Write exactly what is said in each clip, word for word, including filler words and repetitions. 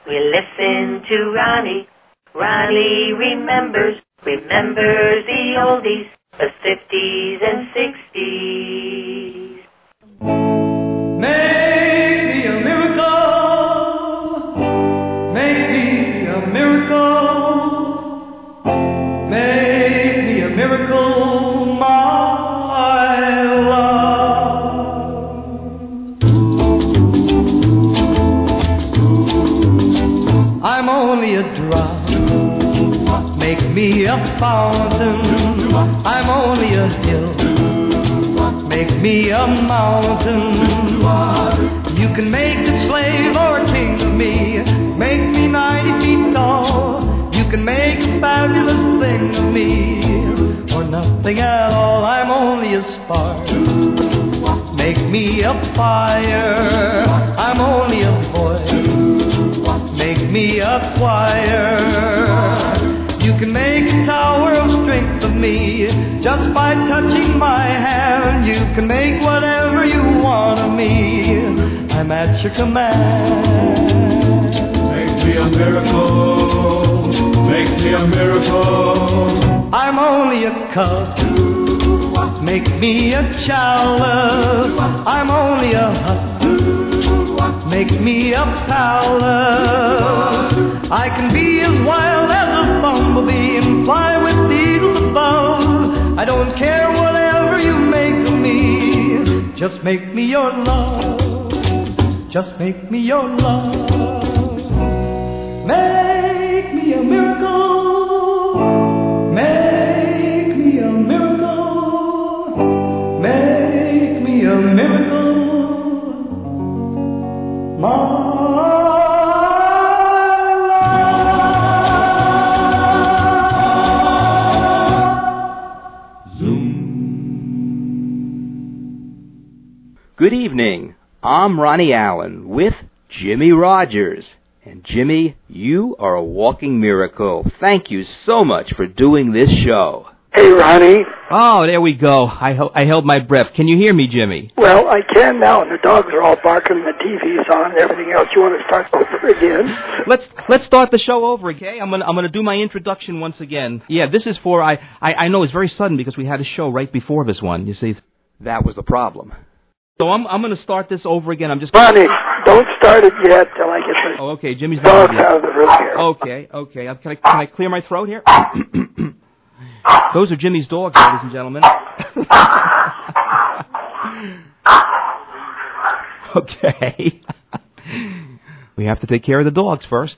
We listen to Ronnie. Ronnie remembers, remembers the oldies, the fifties and sixties. Make me a miracle. Make me a miracle. Make me a miracle, my love. I'm only a drop. Make me a fountain. I'm only a hill. Make me a mountain. You can make a slave or a king of me. Make me ninety feet tall. You can make a fabulous thing of me, or nothing at all. I'm only a spark. Make me a fire. I'm only a voice. Make me a choir. You can make a tower of strength of me just by touching my hand. You can make whatever you want of me. I'm at your command. Make me a miracle. Make me a miracle. I'm only a cup. Make me a chalice. I'm only a hut. Make me a palace. I can be as wild as a bumblebee and fly with the eagles above. I don't care whatever you make of me. Just make me your love. Just make me your love. Make me a miracle. Make me a miracle. Make me a miracle. My Good evening. I'm Ronnie Allen with Jimmy Rogers. And Jimmy, you are a walking miracle. Thank you so much for doing this show. Hey, Ronnie. Oh, there we go. I, ho- I held my breath. Can you hear me, Jimmy? Well, I can now, and the dogs are all barking, and the T V's on, and everything else. You want to start over again? Let's let's start the show over, okay? I'm gonna I'm gonna do my introduction once again. Yeah, this is for I I, I know it's very sudden because we had a show right before this one. You see, that was the problem. So I'm I'm going to start this over again. I'm just gonna... Ronnie, don't start it yet till I get the oh, okay. Jimmy's dogs out of the room here. Okay, okay. Can I can I clear my throat here? Those are Jimmy's dogs, ladies and gentlemen. Okay. We have to take care of the dogs first.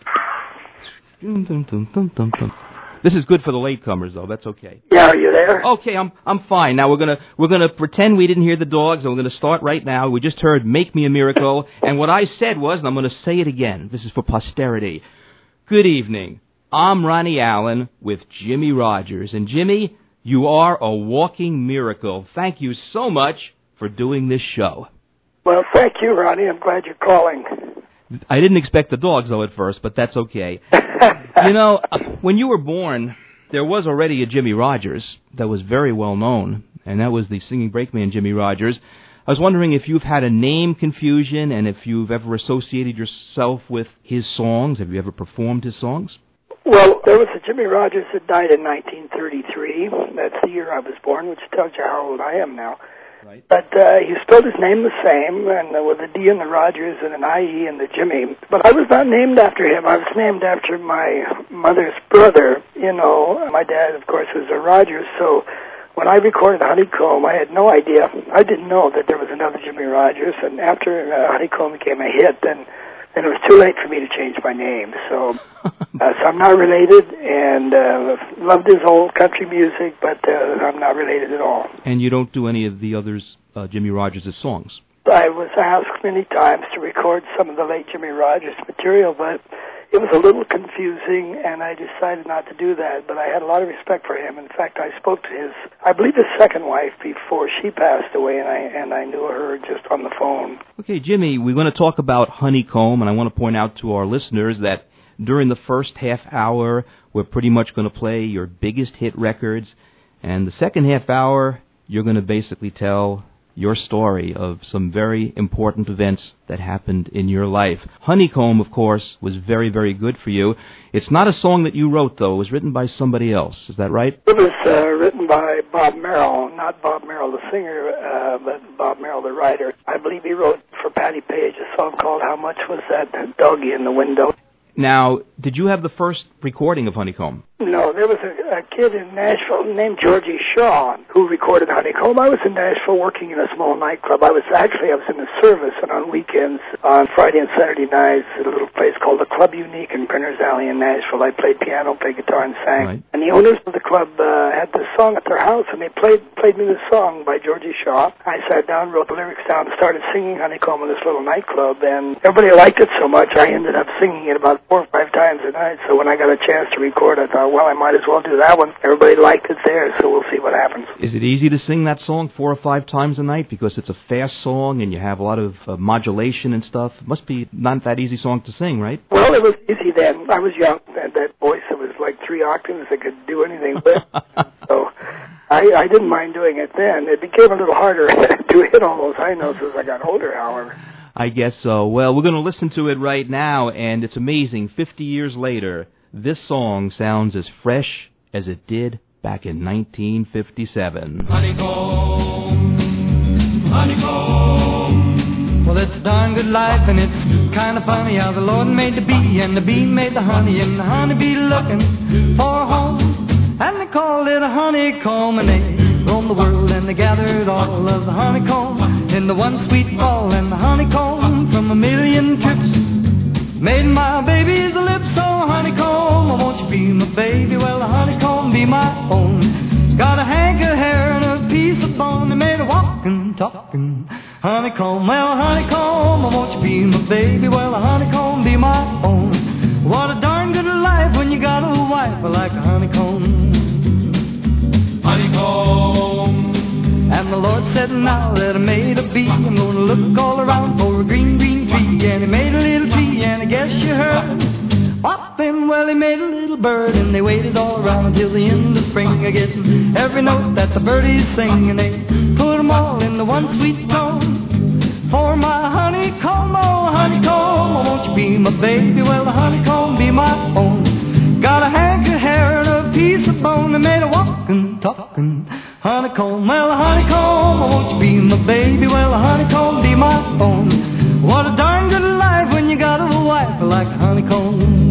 This is good for the latecomers, though. That's okay. Yeah, are you there? Okay, I'm I'm fine. Now we're gonna we're gonna pretend we didn't hear the dogs, and we're gonna start right now. We just heard "Make Me a Miracle," and what I said was, and I'm gonna say it again. This is for posterity. Good evening. I'm Ronnie Allen with Jimmy Rogers, and Jimmy, you are a walking miracle. Thank you so much for doing this show. Well, thank you, Ronnie. I'm glad you're calling. I didn't expect the dogs, though, at first, but that's okay. You know, when you were born, there was already a Jimmy Rogers that was very well known, and that was the singing brakeman Jimmy Rogers. I was wondering if you've had a name confusion and if you've ever associated yourself with his songs. Have you ever performed his songs? Well, there was a Jimmy Rogers that died in nineteen thirty-three. That's the year I was born, which tells you how old I am now. Right. But uh, he spelled his name the same, and uh, with a D in the Rogers and an I E in the Jimmy. But I was not named after him. I was named after my mother's brother. You know, my dad, of course, was a Rogers. So when I recorded Honeycomb, I had no idea. I didn't know that there was another Jimmy Rogers. And after uh, Honeycomb became a hit, then then it was too late for me to change my name. So, uh, so I'm not related, and uh, loved his old country music, but uh, I'm not related at all. And you don't do any of the others, uh, Jimmy Rogers' songs? I was asked many times to record some of the late Jimmy Rogers material, but it was a little confusing, and I decided not to do that. But I had a lot of respect for him. In fact, I spoke to his, I believe his second wife before she passed away, and I and I knew her just on the phone. Okay, Jimmy, we're going to talk about Honeycomb, and I want to point out to our listeners that during the first half hour, we're pretty much going to play your biggest hit records, and the second half hour, you're going to basically tell your story of some very important events that happened in your life. Honeycomb, of course, was very, very good for you. It's not a song that you wrote, though. It was written by somebody else. Is that right? It was uh, written by Bob Merrill, not Bob Merrill the singer, uh, but Bob Merrill the writer. I believe he wrote for Patti Page a song called How Much Was That Doggy in the Window? Now, did you have the first recording of Honeycomb? No, there was a, a kid in Nashville named Georgie Shaw who recorded Honeycomb. I was in Nashville working in a small nightclub. I was actually, I was in the service, and on weekends, on Friday and Saturday nights, at a little place called the Club Unique in Printers Alley in Nashville. I played piano, played guitar, and sang. Right. And the owners of the club uh, had this song at their house, and they played played me this song by Georgie Shaw. I sat down, wrote the lyrics down, and started singing Honeycomb in this little nightclub, and everybody liked it so much, I ended up singing it about four or five times a night. So when I got a chance to record, I thought, well, I might as well do that one. Everybody liked it there, so we'll see what happens. Is it easy to sing that song four or five times a night because it's a fast song and you have a lot of uh, modulation and stuff? It must be not that easy song to sing, right? Well, it was easy then. I was young. That, that voice, it was like three octaves I could do anything with. So I, I didn't mind doing it then. It became a little harder to hit all those high notes as I got older, however. I guess so. Well, we're going to listen to it right now, and it's amazing. Fifty years later, this song sounds as fresh as it did back in nineteen fifty-seven. Honeycomb, honeycomb. Well, it's a darn good life, and it's kind of funny how the Lord made the bee, and the bee made the honey, and the honeybee looking for a home, and they called it a honeycomb, and they roamed the world, and they gathered all of the honeycomb in the one sweet ball, and the honeycomb from a million trips made my baby's lips so honeycomb. Oh, won't you be my baby? Well, the honeycomb be my own. Got a hank of hair and a piece of bone. They made a walking, talking honeycomb. Well, honeycomb, oh, won't you be my baby? Well, the honeycomb be my own. What a darn good life when you got a wife like a honeycomb. Honeycomb. And the Lord said, now that I made a bee, I'm going to look all around for a green, green tree. And he made a little tree, and I guess you heard whopping. Well, he made a little bird, and they waited all around until the end of spring, getting every note that the birdies sing. And they put them all in the one sweet tone for my honeycomb. Oh, honeycomb, oh, won't you be my baby? Well, the honeycomb be my own. Got a hank of hair and a piece of bone. They made a walking, talking honeycomb. Well, a honeycomb, oh, won't you be my baby? Well, a honeycomb be my own. What a darn good life when you got a wife like a honeycomb.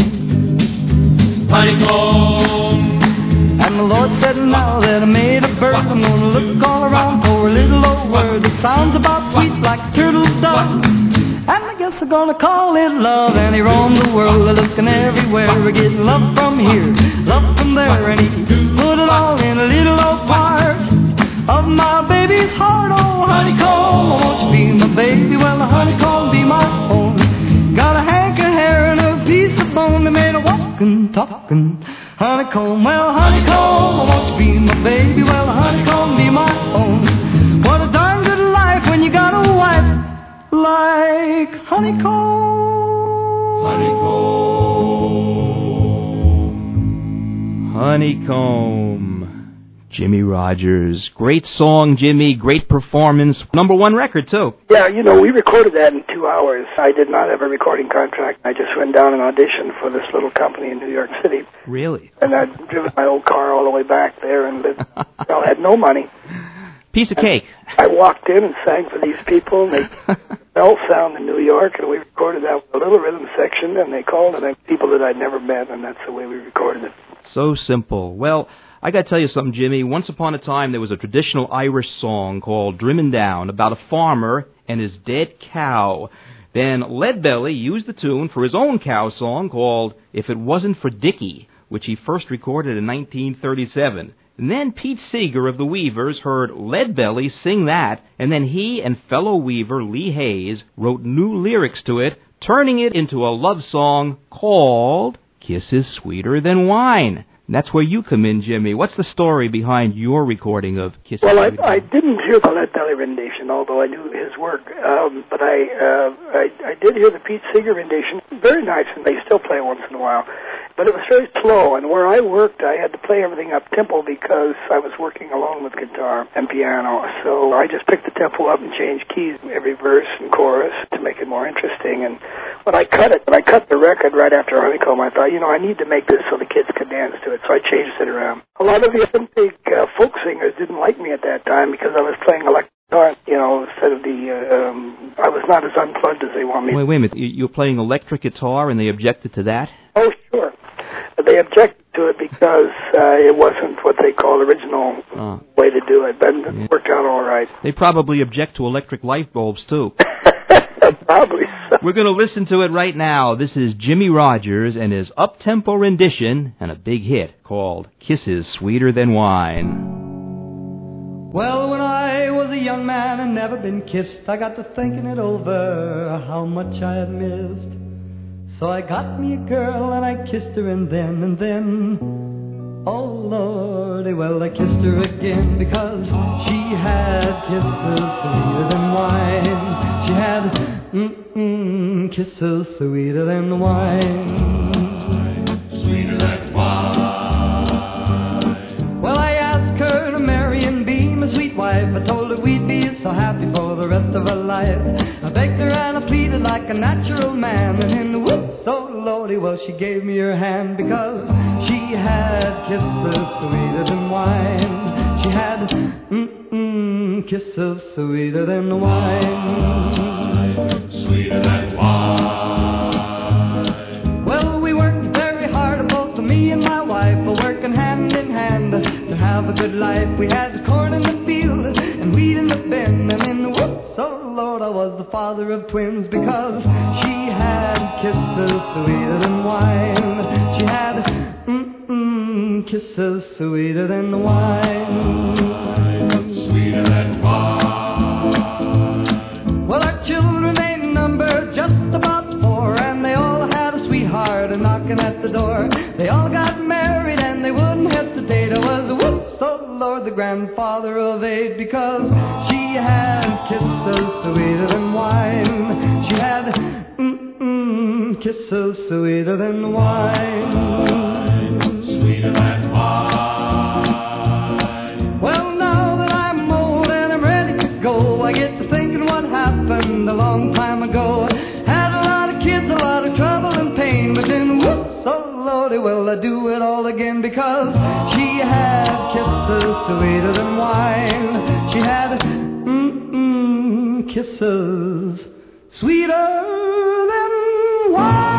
Honeycomb. And the Lord said, now that I made a bird, I'm gonna look all around for a little old word that sounds about sweet like a turtle's dove. And I guess I'm gonna call it love. And he roamed the world looking everywhere, getting love from here, love from there, and he put it all in a little old part of my baby's heart. Oh, honeycomb, oh, won't you be my baby? Well, the honeycomb be my own. Got a hank of hair and a piece of bone. They made a walking, talking honeycomb. Well, honeycomb, oh, won't you be my baby? Well, the honeycomb be my own. What a darn good life when you got a wife like honeycomb. Honeycomb. Honeycomb. Jimmie Rodgers. Great song, Jimmy. Great performance. Number one record, too. Yeah, you know, we recorded that in two hours. I did not have a recording contract. I just went down and auditioned for this little company in New York City. Really? And I'd driven my old car all the way back there and lived, well, I had no money. Piece of cake. I walked in and sang for these people, and they Bell Sound in New York, and we recorded that with a little rhythm section, and they called, and they people that I'd never met, and that's the way we recorded it. So simple. Well, I got to tell you something, Jimmy. Once upon a time, there was a traditional Irish song called Drimmin' Down about a farmer and his dead cow. Then Leadbelly used the tune for his own cow song called If It Wasn't for Dickie, which he first recorded in nineteen thirty-seven. And then Pete Seeger of the Weavers heard Leadbelly sing that, and then he and fellow Weaver Lee Hayes wrote new lyrics to it, turning it into a love song called Kisses Sweeter Than Wine. And that's where you come in, Jimmy. What's the story behind your recording of Kisses Well, I, Sweeter Than Wine? I didn't hear the Leadbelly rendition, although I knew his work. Um, but I, uh, I I did hear the Pete Seeger rendition. Very nice, and they still play it once in a while. but it was very slow. And where I worked, I had to play everything up tempo because I was working alone with guitar and piano. So I just picked the tempo up and changed keys every verse and chorus to make it more interesting. And when I cut it, when I cut the record right after Honeycomb, I thought, you know, I need to make this so the kids could dance to it. So I changed it around. A lot of the other big uh, folk singers didn't like me at that time because I was playing electric guitar, you know, instead of the, uh, um, I was not as unplugged as they want me. Wait, wait a minute. You- You're playing electric guitar and they objected to that? Oh, sure. They objected to it because uh, it wasn't what they call original Oh. way to do it, but it Yeah. worked out all right. They probably object to electric light bulbs, too. Probably so. We're going to listen to it right now. This is Jimmy Rogers and his up-tempo rendition and a big hit called Kisses Sweeter Than Wine. Well, when I was a young man and never been kissed, I got to thinking it over, how much I had missed. So I got me a girl and I kissed her, and then, and then, oh Lordy, well, I kissed her again because she had kisses sweeter than wine. She had, mm-mm, kisses sweeter than wine. Sweeter than wine. Well, I asked her to marry and be my sweet wife. I told her we'd be so happy for the rest of her life. I begged her and I pleaded like a natural man. And in the whoops, oh Lordy, well, she gave me her hand because she had kisses sweeter than wine. She had, mm-mm, kisses sweeter than wine. Sweeter than wine. Well, we worked very hard, both me and my wife, for working hand in hand to have a good life. We had corn in the field and wheat in the bin, and in the whoops, oh Lord, I was the father of twins because she had kisses sweeter than wine. She had, mm-mm, kisses sweeter than wine. Sweeter than wine. Well, our children ain't numbered just about four, and they all had a sweetheart a knocking at the door. They all got married and they wouldn't hesitate. I was the whoops, oh Lord, the grandfather of eight because she had kisses sweeter than wine. She had, mm-mm, kisses sweeter than wine. Sweeter than wine. Well, now that I'm old and I'm ready to go, I get to thinking what happened a long time ago. Had a lot of kids, a lot of trouble and pain, but then whoops, oh Lordy, well, I do it all again because she had kisses sweeter than wine. She had, mm-mm, kisses sweeter than wine.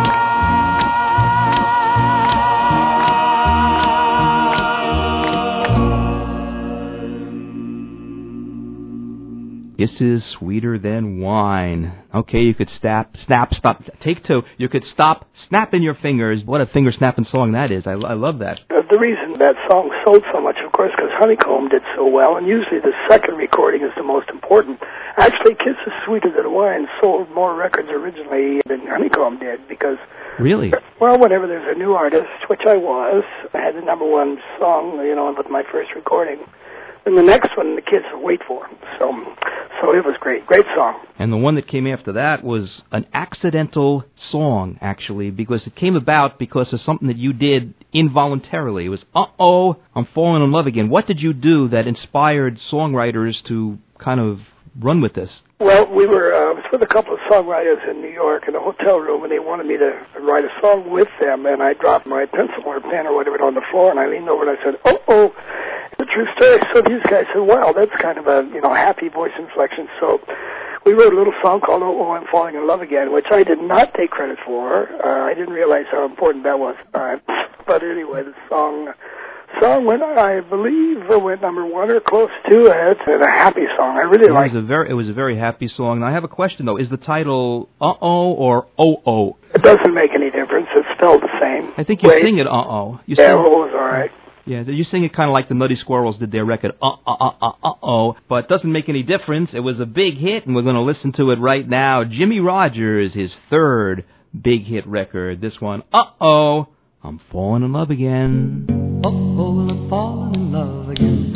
Kisses Sweeter Than Wine. Okay, you could snap, snap, stop. Take two. You could stop snapping your fingers. What a finger-snapping song that is. I, I love that. Uh, the reason that song sold so much, of course, because Honeycomb did so well, and usually the second recording is the most important. Actually, Kisses Sweeter Than Wine sold more records originally than Honeycomb did because... Really? Well, whenever there's a new artist, which I was, I had the number one song, you know, with my first recording. And the next one, the kids would wait for. So, so it was great. Great song. And the one that came after that was an accidental song, actually, because it came about because of something that you did involuntarily. It was, uh-oh, I'm falling in love again. What did you do that inspired songwriters to kind of run with this? Well, we were, uh, I was with a couple of songwriters in New York in a hotel room, and they wanted me to write a song with them, and I dropped my pencil or pen or whatever on the floor, and I leaned over and I said, uh-oh. It's a true story. So these guys said, wow, that's kind of a, you know, happy voice inflection. So we wrote a little song called Oh, oh I'm Falling in Love Again, which I did not take credit for. Uh, I didn't realize how important that was. Uh, but anyway, the song song went, I believe, went number one or close to it. It's a happy song. I really like it. Was a very, it was a very happy song. Now, I have a question, though. Is the title Uh-oh or Oh-oh? It doesn't make any difference. It's spelled the same. I think you Wait. sing it Uh-oh. You yeah, sing, well, it was all right. Yeah, you sing it kind of like the Nutty Squirrels did their record, uh-uh-uh-uh-uh-oh, but it doesn't make any difference. It was a big hit, and we're going to listen to it right now. Jimmy Rogers, his third big hit record. This one, Uh-oh, I'm Falling in Love Again. Uh-oh, I'm falling in love again.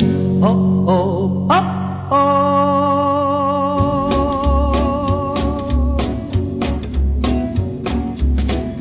Uh-oh, uh-oh. Many's the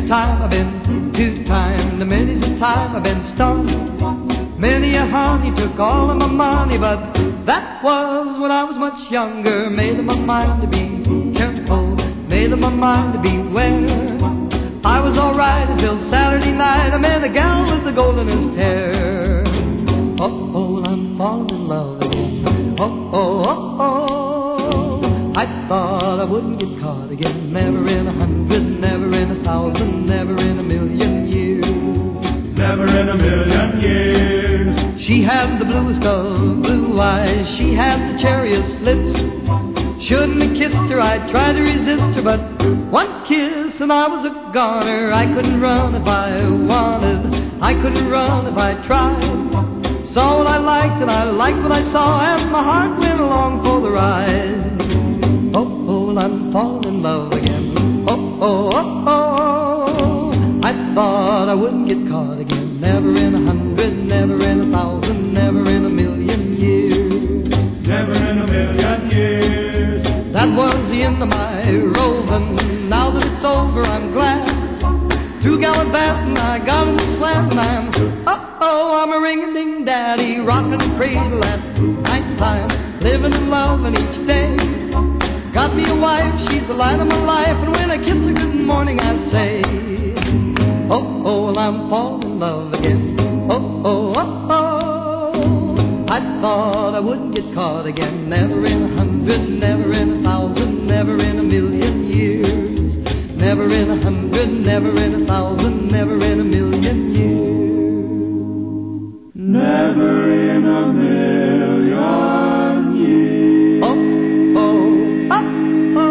time I've been two-timed, many's the time I've been stung. Many a honey took all of my money, but that was when I was much younger. Made up my mind to be careful, made up my mind to beware. I was alright until Saturday night. I met a gal with the goldenest hair. Oh, oh, I'm falling in love again. Oh, oh, oh, oh. I thought I wouldn't get caught again. Never in a hundred, never in a thousand, never in a million years. Never in a million years. She had the bluest of blue eyes. She had the cherriest lips. Shouldn't have kissed her, I tried to resist her, but one kiss and I was a goner. I couldn't run if I wanted, I couldn't run if I tried. Saw what I liked and I liked what I saw, and my heart went along for the ride. Oh, oh, I'm falling in love again. Oh, oh, oh, oh. I thought I wouldn't get caught again. Never in a hundred, never in a thousand, never in a million years. Never in a million years. That was the end of my roving. Now that it's over, I'm glad. Through gallivanting, I got in the slant, and I'm, uh-oh, I'm a ring-a-ding daddy, rocking the cradle at nighttime, living and loving each day. Got me a wife, she's the light of my life, and when I kiss her good morning, I say, oh, oh, I'm falling in love again. Oh, oh, oh, oh. I thought I wouldn't get caught again. Never in a hundred, never in a thousand, never in a million years. Never in a hundred, never in a thousand, never in a million years. Never in a million years. Oh, oh, oh,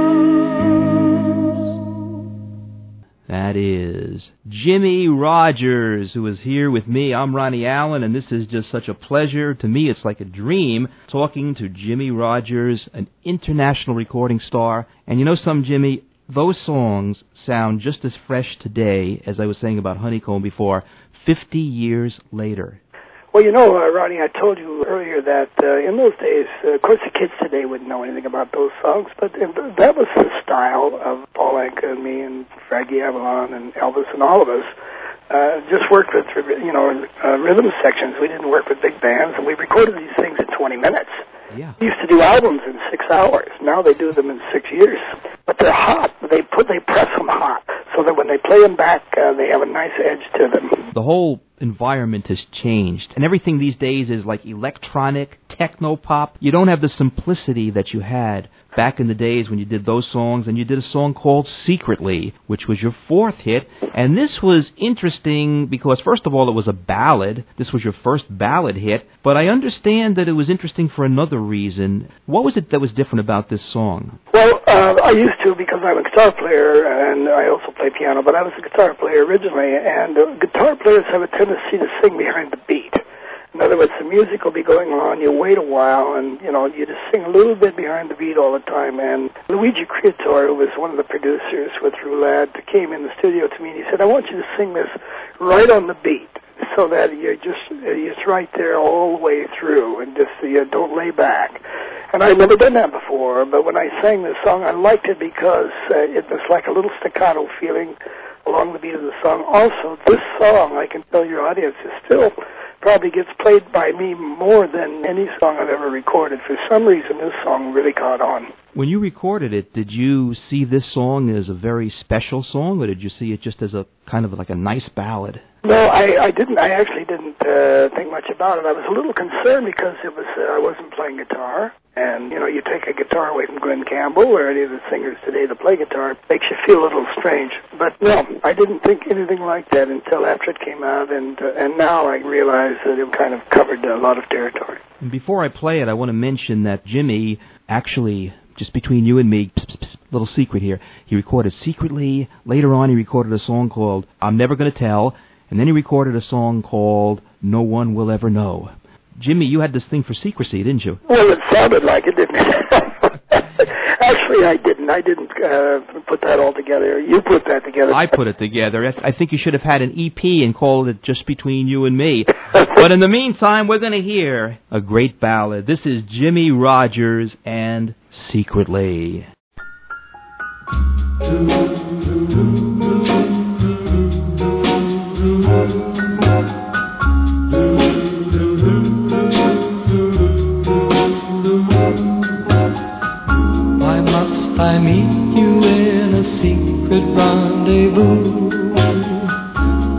oh. That is Jimmie Rodgers, who is here with me. I'm Ronnie Allen, and this is just such a pleasure. To me, it's like a dream talking to Jimmie Rodgers, an international recording star. And you know something, Jimmy? Those songs sound just as fresh today, as I was saying about Honeycomb before, fifty years later. Well, you know, uh, Ronnie, I told you earlier that uh, in those days, uh, of course, the kids today wouldn't know anything about those songs, but uh, that was the style of Paul Anka and me and Frankie Avalon and Elvis and all of us. Uh, just worked with, you know, uh, rhythm sections. We didn't work with big bands, and we recorded these things in twenty minutes. Yeah. We used to do albums in six hours. Now they do them in six years. But they're hot. They put they press them hot so that when they play them back, uh, they have a nice edge to them. The whole environment has changed, and everything these days is like electronic, techno-pop. You don't have the simplicity that you had back in the days when you did those songs, and you did a song called Secretly, which was your fourth hit. And this was interesting because, first of all, it was a ballad. This was your first ballad hit, but I understand that it was interesting for another reason. What was it that was different about this song? Well, uh, I used to, because I'm a guitar player, and I also play piano, but I was a guitar player originally, and uh, guitar players have a tendency to sing behind the beat. In other words, the music will be going on, you wait a while, and, you know, you just sing a little bit behind the beat all the time. And Luigi Creatore, who was one of the producers with Roulade, came in the studio to me, and he said, I want you to sing this right on the beat, so that you're just, it's right there all the way through, and just you don't lay back. And I'd never done that before, but when I sang this song, I liked it because uh, it was like a little staccato feeling along the beat of the song. Also, this song, I can tell your audience, is still probably gets played by me more than any song I've ever recorded. For some reason, this song really caught on. When you recorded it, did you see this song as a very special song, or did you see it just as a kind of like a nice ballad? No, I, I didn't. I actually didn't uh, think much about it. I was a little concerned because it was uh, I wasn't playing guitar, and you know, you take a guitar away from Glenn Campbell or any of the singers today that play guitar, it makes you feel a little strange. But no, I didn't think anything like that until after it came out, and uh, and now I realize that it kind of covered a lot of territory. And before I play it, I want to mention that Jimmy actually, just between you and me, pss, pss, pss, little secret here, he recorded Secretly. Later on, he recorded a song called I'm Never Gonna Tell, and then he recorded a song called No One Will Ever Know. Jimmy, you had this thing for secrecy, didn't you? Well, it sounded like it, didn't it? Actually, I didn't. I didn't uh, put that all together. You put that together. I put it together. I think you should have had an E P and called it Just Between You and Me. But in the meantime, we're going to hear a great ballad. This is Jimmie Rodgers and Secretly.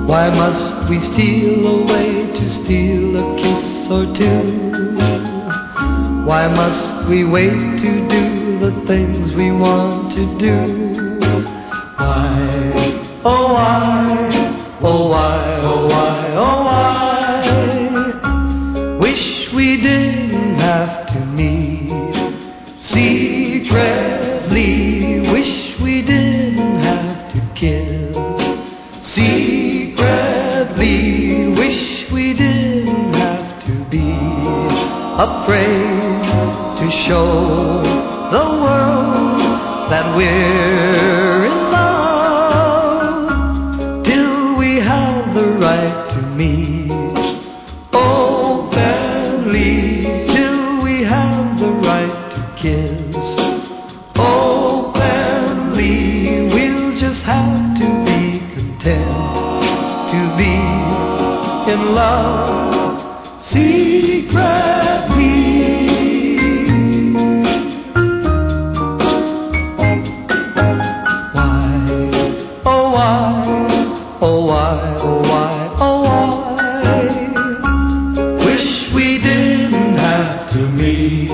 Why must we steal away to steal a kiss or two? Why must we wait to do the things we want to do? Why, oh why, oh why, oh why, oh why? Wish we didn't have to meet secretly. Wish we didn't have to kiss secretly. Wish we didn't have to be afraid to show the world that we're in love till we have the right to meet openly, till we have the right to kiss openly. We'll just have to be content to be in love secretly. Why, oh why, oh why, oh why, oh why? Wish we didn't have to meet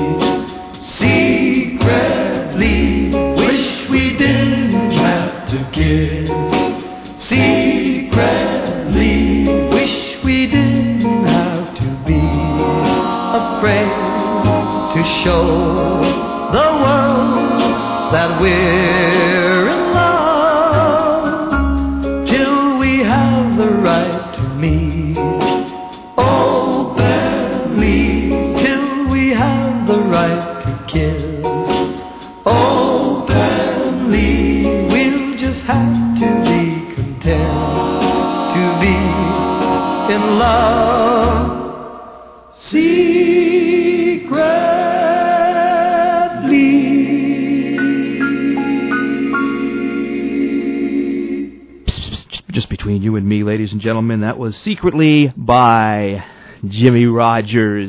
secretly. Wish we didn't have to kiss secretly. Wish we didn't have to be afraid to show the world that we're in love till we have the right to meet openly, till we have the right to kiss openly. We'll just have to be content to be in love secretly. Just between you and me, ladies and gentlemen, that was Secretly by Jimmie Rodgers.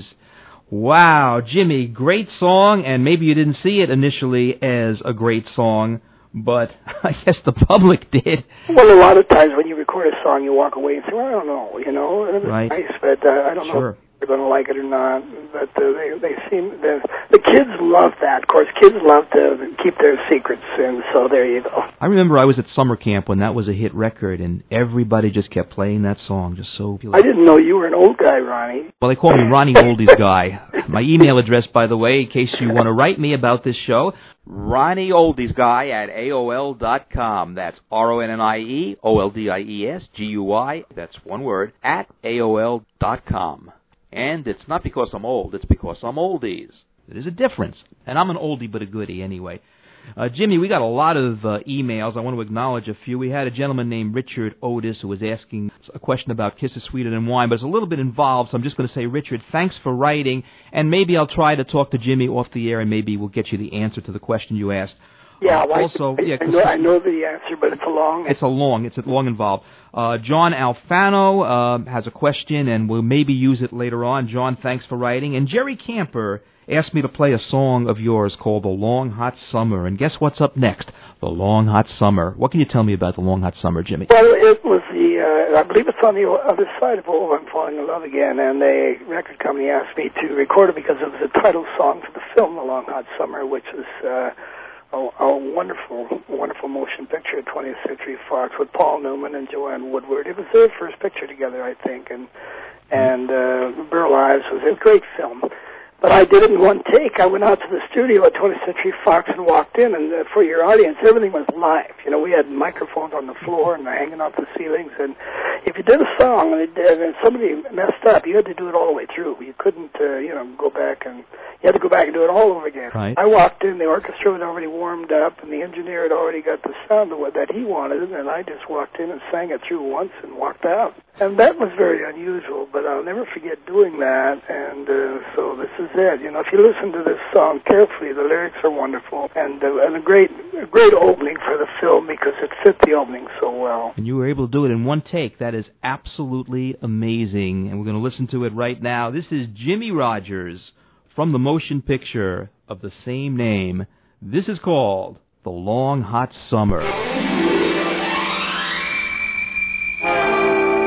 Wow, Jimmy, great song, and maybe you didn't see it initially as a great song, but I guess the public did. Well, a lot of times when you record a song, you walk away and say, well, I don't know, you know, it's Right. nice, but uh, I don't know Sure. if they're going to like it or not. But uh, they they seem, the, the kids love that. Of course, kids love to keep their secrets, and so there you go. I remember I was at summer camp when that was a hit record, and everybody just kept playing that song, just so... I didn't know you were an old guy, Ronnie. Well, they call me Ronnie Oldies Guy. My email address, by the way, in case you want to write me about this show, Ronnie Oldies Guy at A O L dot com. That's R O N N I E O L D I E S G U Y, that's one word, at A O L dot com. And it's not because I'm old, it's because I'm oldies. There's a difference. And I'm an oldie but a goodie anyway. Uh, Jimmy, we got a lot of uh, emails. I want to acknowledge a few. We had a gentleman named Richard Otis who was asking a question about Kisses Sweeter Than Wine, but it's a little bit involved, so I'm just going to say, Richard, thanks for writing, and maybe I'll try to talk to Jimmy off the air, and maybe we'll get you the answer to the question you asked. Yeah, Uh, well, also, I, yeah, I, know, I know the answer, but it's a long... It's a long, it's a long involved. Uh, John Alfano uh, has a question, and we'll maybe use it later on. John, thanks for writing. And Jerry Camper asked me to play a song of yours called The Long Hot Summer. And guess what's up next? The Long Hot Summer. What can you tell me about The Long Hot Summer, Jimmy? Well, it was the, uh, I believe it's on the other side of Oh, I'm Falling in Love Again, and the record company asked me to record it because it was the title song for the film The Long Hot Summer, which is... Uh, A, a wonderful, wonderful motion picture at twentieth Century Fox with Paul Newman and Joanne Woodward. It was their first picture together, I think, and and uh, Burl Ives was a great film. But I did it in one take. I went out to the studio at twentieth Century Fox and walked in, and uh, for your audience, everything was live. You know, we had microphones on the floor and hanging off the ceilings, and if you did a song and, it, and somebody messed up, you had to do it all the way through. You couldn't, uh, you know, go back and you had to go back and do it all over again. Right. I walked in, the orchestra had already warmed up, and the engineer had already got the sound of what that he wanted, and I just walked in and sang it through once and walked out. And that was very unusual, but I'll never forget doing that, and uh, so this is it. You know, if you listen to this song carefully, the lyrics are wonderful, and, uh, and a great a great opening for the film because it fit the opening so well. And you were able to do it in one take. That is absolutely amazing, and we're going to listen to it right now. This is Jimmie Rodgers from the motion picture of the same name. This is called The Long Hot Summer.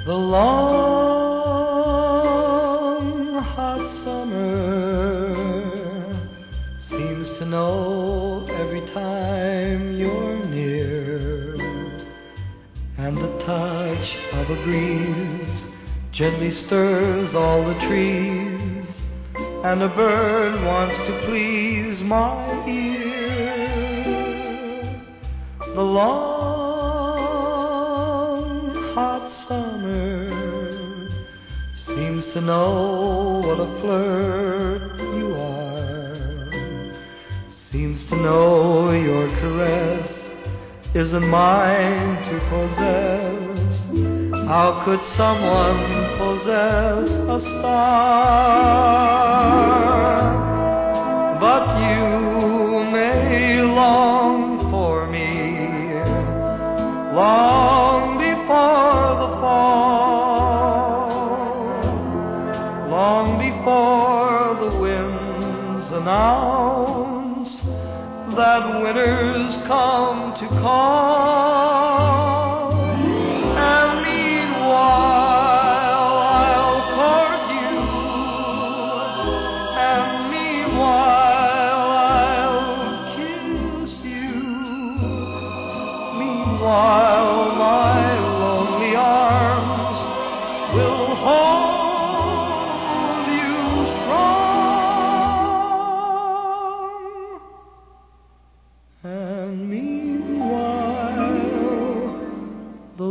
The long, hot summer seems to know every time you're near, and the touch of a breeze gently stirs all the trees, and a bird wants to please my ear. The long, hot summer seems to know what a flirt you are, seems to know your caress isn't mine to possess. How could someone possess a star? But you may long for me, long before the fall, long before the winds announce that winter's come to call. While my lonely arms will hold you strong, and meanwhile the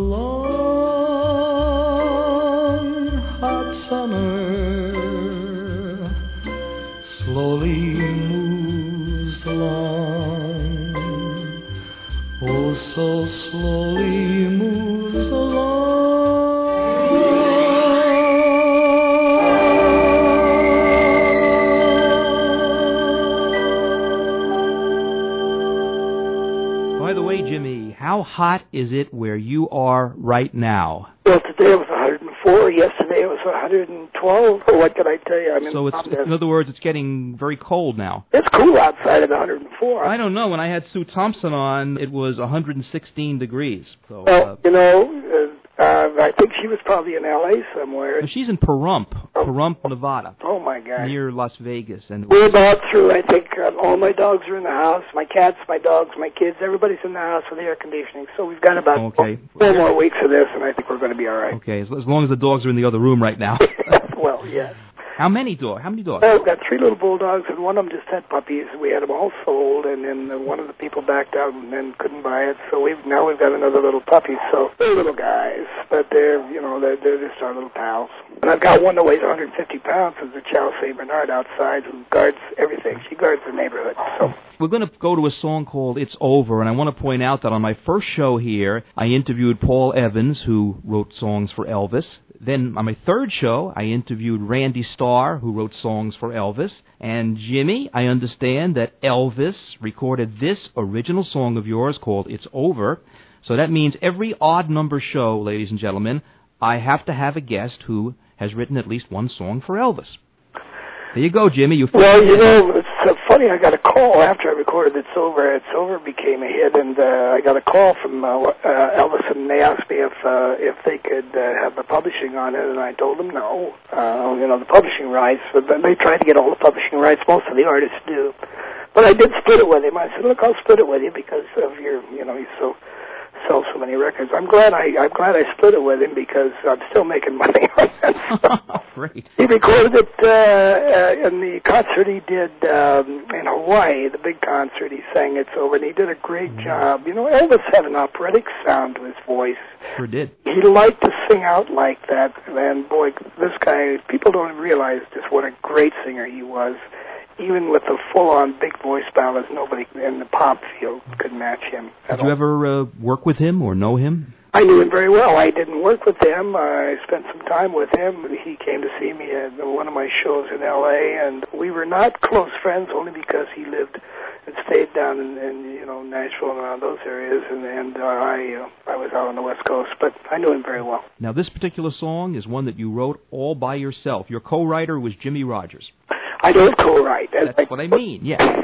long hot summer slowly moves along. Oh, so slowly moves along. By the way, Jimmy, how hot is it where you are right now? Well, today it was one hundred four. Yesterday it was one hundred twelve. Or what can I tell you? I mean, so it's, in other words, it's getting very cold now. It's cool outside at one hundred four. I don't know. When I had Sue Thompson on, it was one hundred sixteen degrees. So, well, uh, you know, uh, uh, I think she was probably in L A somewhere. She's in Pahrump, oh. Pahrump, Nevada. Oh, my God. Near Las Vegas. And we're about through. I think um, all my dogs are in the house. My cats, my dogs, my kids, everybody's in the house with air conditioning. So we've got about okay. four, four more weeks of this, and I think we're going to be all right. Okay, as, as long as the dogs are in the other room right now. Well, yes. How many dogs? How many dogs? Well, we've got three little bulldogs, and one of them just had puppies. We had them all sold, and then uh, one of the people backed out and then couldn't buy it. So we've now we've got another little puppy. So they're little guys, but they're you know they're they're just our little pals. And I've got one that weighs one hundred fifty pounds. It's a Chow Saint Bernard outside who guards everything. She guards the neighborhood. So we're going to go to a song called "It's Over," and I want to point out that on my first show here, I interviewed Paul Evans, who wrote songs for Elvis. Then on my third show, I interviewed Randy Starr, who wrote songs for Elvis. And Jimmy, I understand that Elvis recorded this original song of yours called "It's Over." So that means every odd number show, ladies and gentlemen, I have to have a guest who has written at least one song for Elvis. There you go, Jimmy. You well, you know, it's so funny. I got a call after I recorded "It's Over." "It's Over" became a hit, and uh, I got a call from uh, uh, Elvis, and they asked me if uh, if they could uh, have the publishing on it, and I told them no. Uh, you know, the publishing rights. But they tried to get all the publishing rights. Most of the artists do, but I did split it with him. I said, "Look, I'll split it with you because of your, you know, he's so." Sell so many records. I'm glad I I'm glad I split it with him because I'm still making money on that stuff. Great. He recorded it uh, uh, in the concert he did um, in Hawaii, the big concert. He sang "It's Over," and he did a great mm-hmm. job. You know, Elvis had an operatic sound to his voice. Sure did. He liked to sing out like that, and boy, this guy, people don't realize just what a great singer he was. Even with the full-on big voice ballads, nobody in the pop field could match him. Did you ever uh, work with him or know him? I knew him very well. I didn't work with him. Uh, I spent some time with him. He came to see me at one of my shows in L A, and we were not close friends only because he lived and stayed down in, in you know Nashville and around those areas, and, and uh, I uh, I was out on the West Coast, but I knew him very well. Now, this particular song is one that you wrote all by yourself. Your co-writer was Jimmy Rogers. I don't co-write. That's I, what I mean, yeah.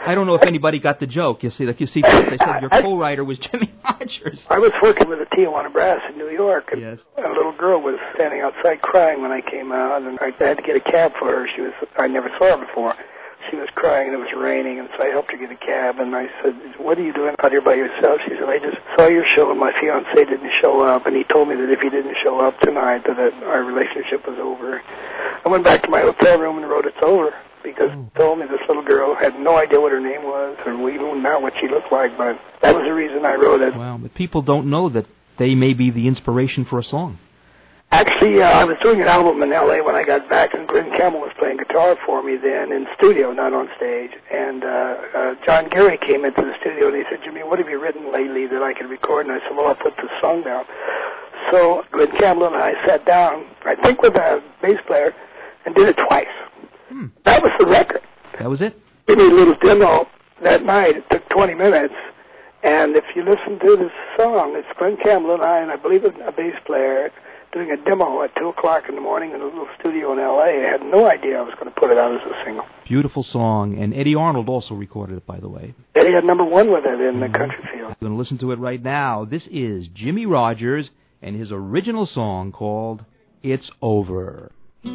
I don't know if anybody got the joke. You see, like you see, they said your co-writer was Jimmie Rodgers. I was working with the Tijuana Brass in New York, and yes. a little girl was standing outside crying when I came out, and I had to get a cab for her. She was I never saw her before. She was crying, and it was raining, and so I helped her get a cab, and I said, what are you doing out here by yourself? She said, I just saw your show, and my fiancé didn't show up, and he told me that if he didn't show up tonight, that it, our relationship was over. I went back to my hotel room and wrote, it's over, because he told me this little girl had no idea what her name was, or we knew not what she looked like, but that was the reason I wrote it. Wow, but people don't know that they may be the inspiration for a song. Actually, uh, I was doing an album in L A when I got back, and Glenn Campbell was playing guitar for me then in studio, not on stage. And uh, uh, John Gary came into the studio, and he said, Jimmy, what have you written lately that I can record? And I said, well, I'll put this song down. So Glenn Campbell and I sat down, I think with a bass player, and did it twice. Hmm. That was the record. That was it? Give me a little demo that night. It took twenty minutes. And if you listen to this song, it's Glenn Campbell and I, and I believe a bass player, doing a demo at two o'clock in the morning in a little studio in L A. I had no idea I was going to put it out as a single. Beautiful song, and Eddie Arnold also recorded it, by the way. Eddie had number one with it in mm-hmm. the country field. We're going to listen to it right now. This is Jimmie Rodgers and his original song called It's Over.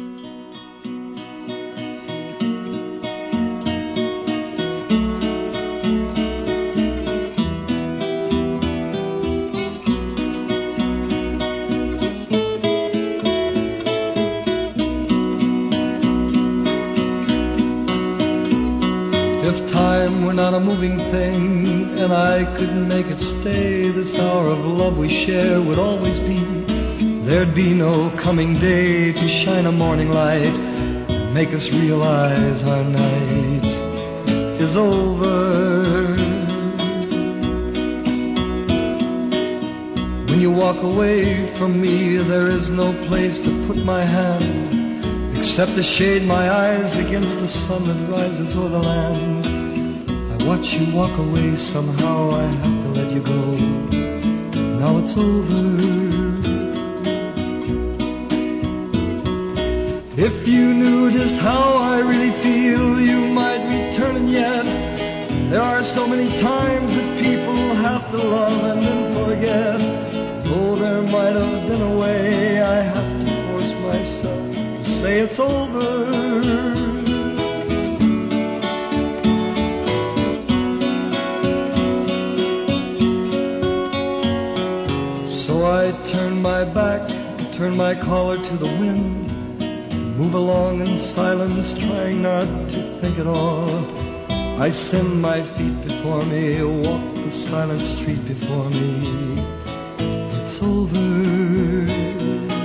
Time were not a moving thing, and I couldn't make it stay. This hour of love we share would always be. There'd be no coming day to shine a morning light and make us realize our night is over. When you walk away from me, there is no place to put my hand except to shade my eyes against the sun that rises o'er the land. Watch you walk away, somehow I have to let you go. Now it's over. If you knew just how I really feel, you might return, and yet there are so many times that people have to love and then forget. Though there might have been a way, I have to force myself to say it's over. I turn my back, turn my collar to the wind, move along in silence, trying not to think at all. I send my feet before me, walk the silent street before me. It's over.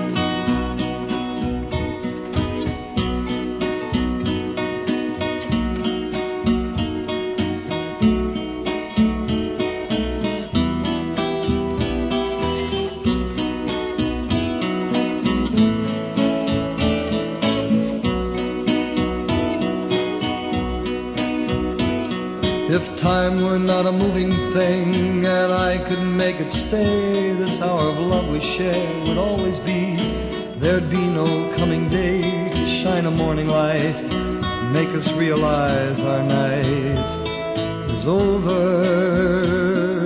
If time were not a moving thing, and I could make it stay, this hour of love we share would always be. There'd be no coming day to shine a morning light, make us realize our night is over.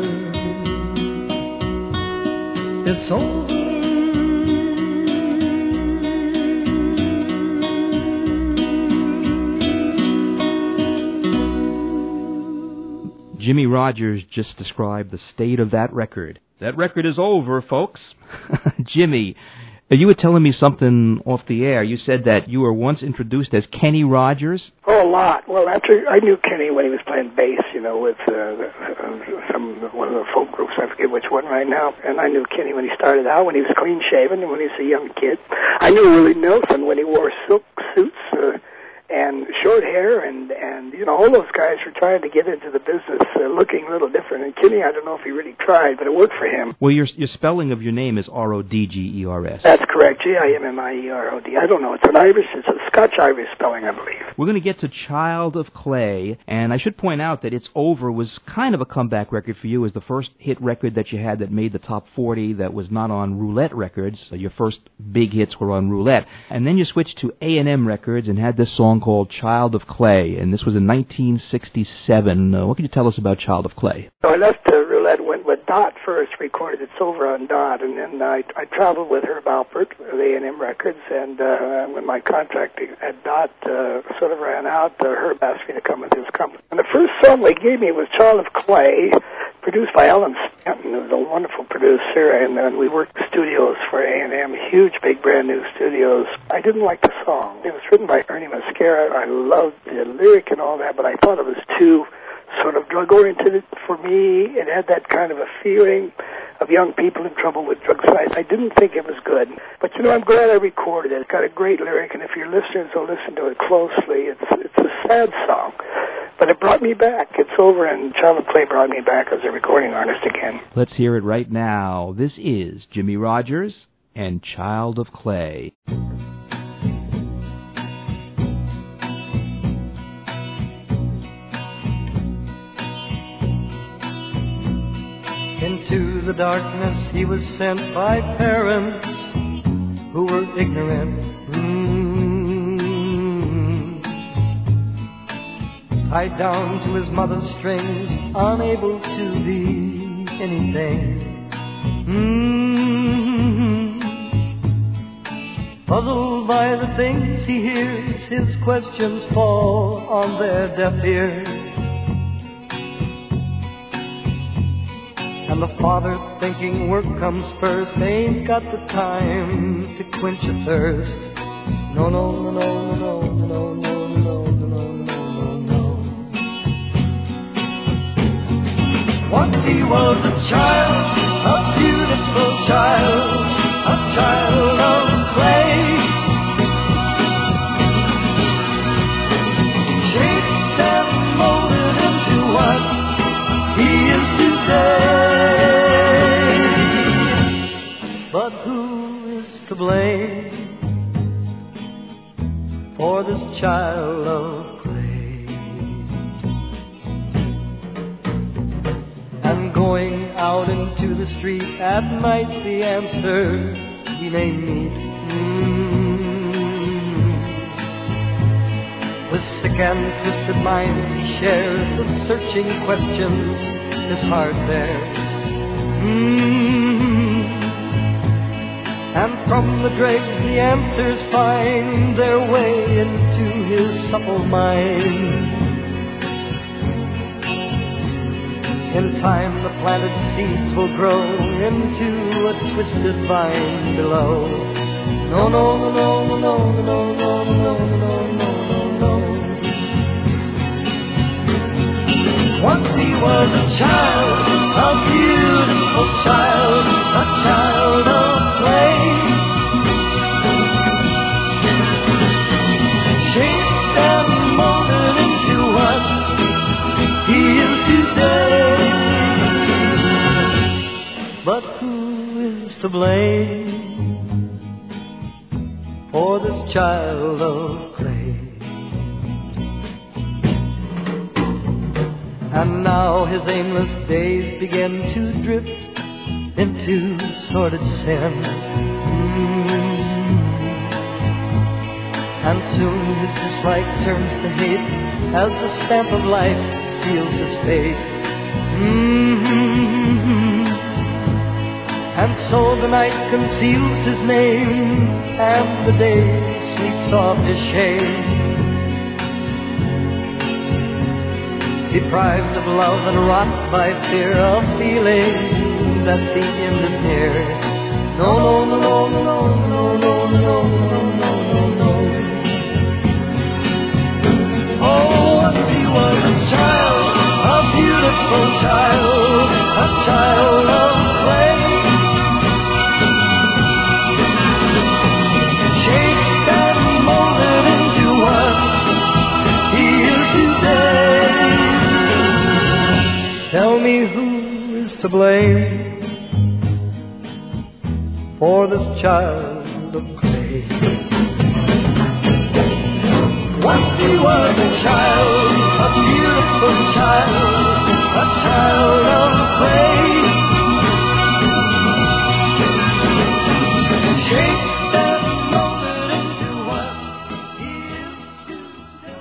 It's over. Jimmie Rodgers just described the state of that record. That record is over, folks. Jimmy, you were telling me something off the air. You said that you were once introduced as Kenny Rogers. Oh, a lot. Well, after I knew Kenny when he was playing bass, you know, with uh, some one of the folk groups. I forget which one right now. And I knew Kenny when he started out, when he was clean shaven, and when he was a young kid. I knew Willie Nelson when he wore silk suits. Uh, and short hair, and, and, you know, all those guys were trying to get into the business uh, looking a little different. And Kenny, I don't know if he really tried, but it worked for him. Well, your your spelling of your name is R O D G E R S. That's correct, G I M M I E R O D. I don't know, it's an Irish, it's a Scotch-Irish spelling, I believe. We're going to get to Child of Clay, and I should point out that It's Over was kind of a comeback record for you. It was the first hit record that you had that made the top forty that was not on Roulette Records. So your first big hits were on Roulette. And then you switched to A and M Records and had this song called called Child of Clay, and this was in nineteen sixty-seven. Uh, what can you tell us about Child of Clay? So I left uh, Roulette, went with Dot first, recorded It's Over on Dot, and then I, I traveled with Herb Alpert of A and M Records, and uh, when my contract at Dot uh, sort of ran out, uh, Herb asked me to come with his company. And the first song they gave me was Child of Clay, produced by Alan Stanton, who was a wonderful producer, and then we worked the studios for A and M, huge, big, brand new studios. I didn't like the song. It was written by Ernie Mascara. I loved the lyric and all that, but I thought it was too sort of drug-oriented for me. It had that kind of a feeling of young people in trouble with drugs. I, I didn't think it was good. But, you know, I'm glad I recorded it. It's got a great lyric, and if your listeners will listen to it closely, it's it's a sad song. But it brought me back. It's Over, and Child of Clay brought me back as a recording artist again. Let's hear it right now. This is Jimmie Rodgers and Child of Clay. Into the darkness he was sent by parents who were ignorant. Mm. Tied down to his mother's strings, unable to be anything. Mm. Puzzled by the things he hears, his questions fall on their deaf ears. And the father thinking work comes first, ain't got the time to quench a thirst. No, no, no, no, no, no, no, no, no, no, no, no. Once he was a child, a beautiful child, a child of clay. Shaped and molded into what he is today. But who is to blame for this child of clay? And going out into the street at night, the answer he may meet. Mm. With sick and twisted mind he shares the searching questions his heart bears. Mm. And from the dregs the answers find their way into his supple mind. In time the planted seeds will grow into a twisted vine below. No, no, no, no, no, no, no, no, no, no, no, no. Once he was a child, a beautiful child, a child of clay. Shaped and molded into what he is today. But who is to blame for this child of clay? And now his aimless days begin to drift into sordid sin. Mm. And soon his dislike turns to hate as the stamp of life seals his fate. Mm-hmm. And so the night conceals his name, and the day sleeps off his shame. Deprived of love and rocked by fear of feeling that the end is near. No, no, no, no, no, no, no, no, no, no, no, no. Oh, once he was a child, a beautiful child, a child of clay. Shaped and molded into what he is today. Tell me who is to blame for this child of clay. Once he was a child, a beautiful child, a child of clay. Shaped and molded into what he is today.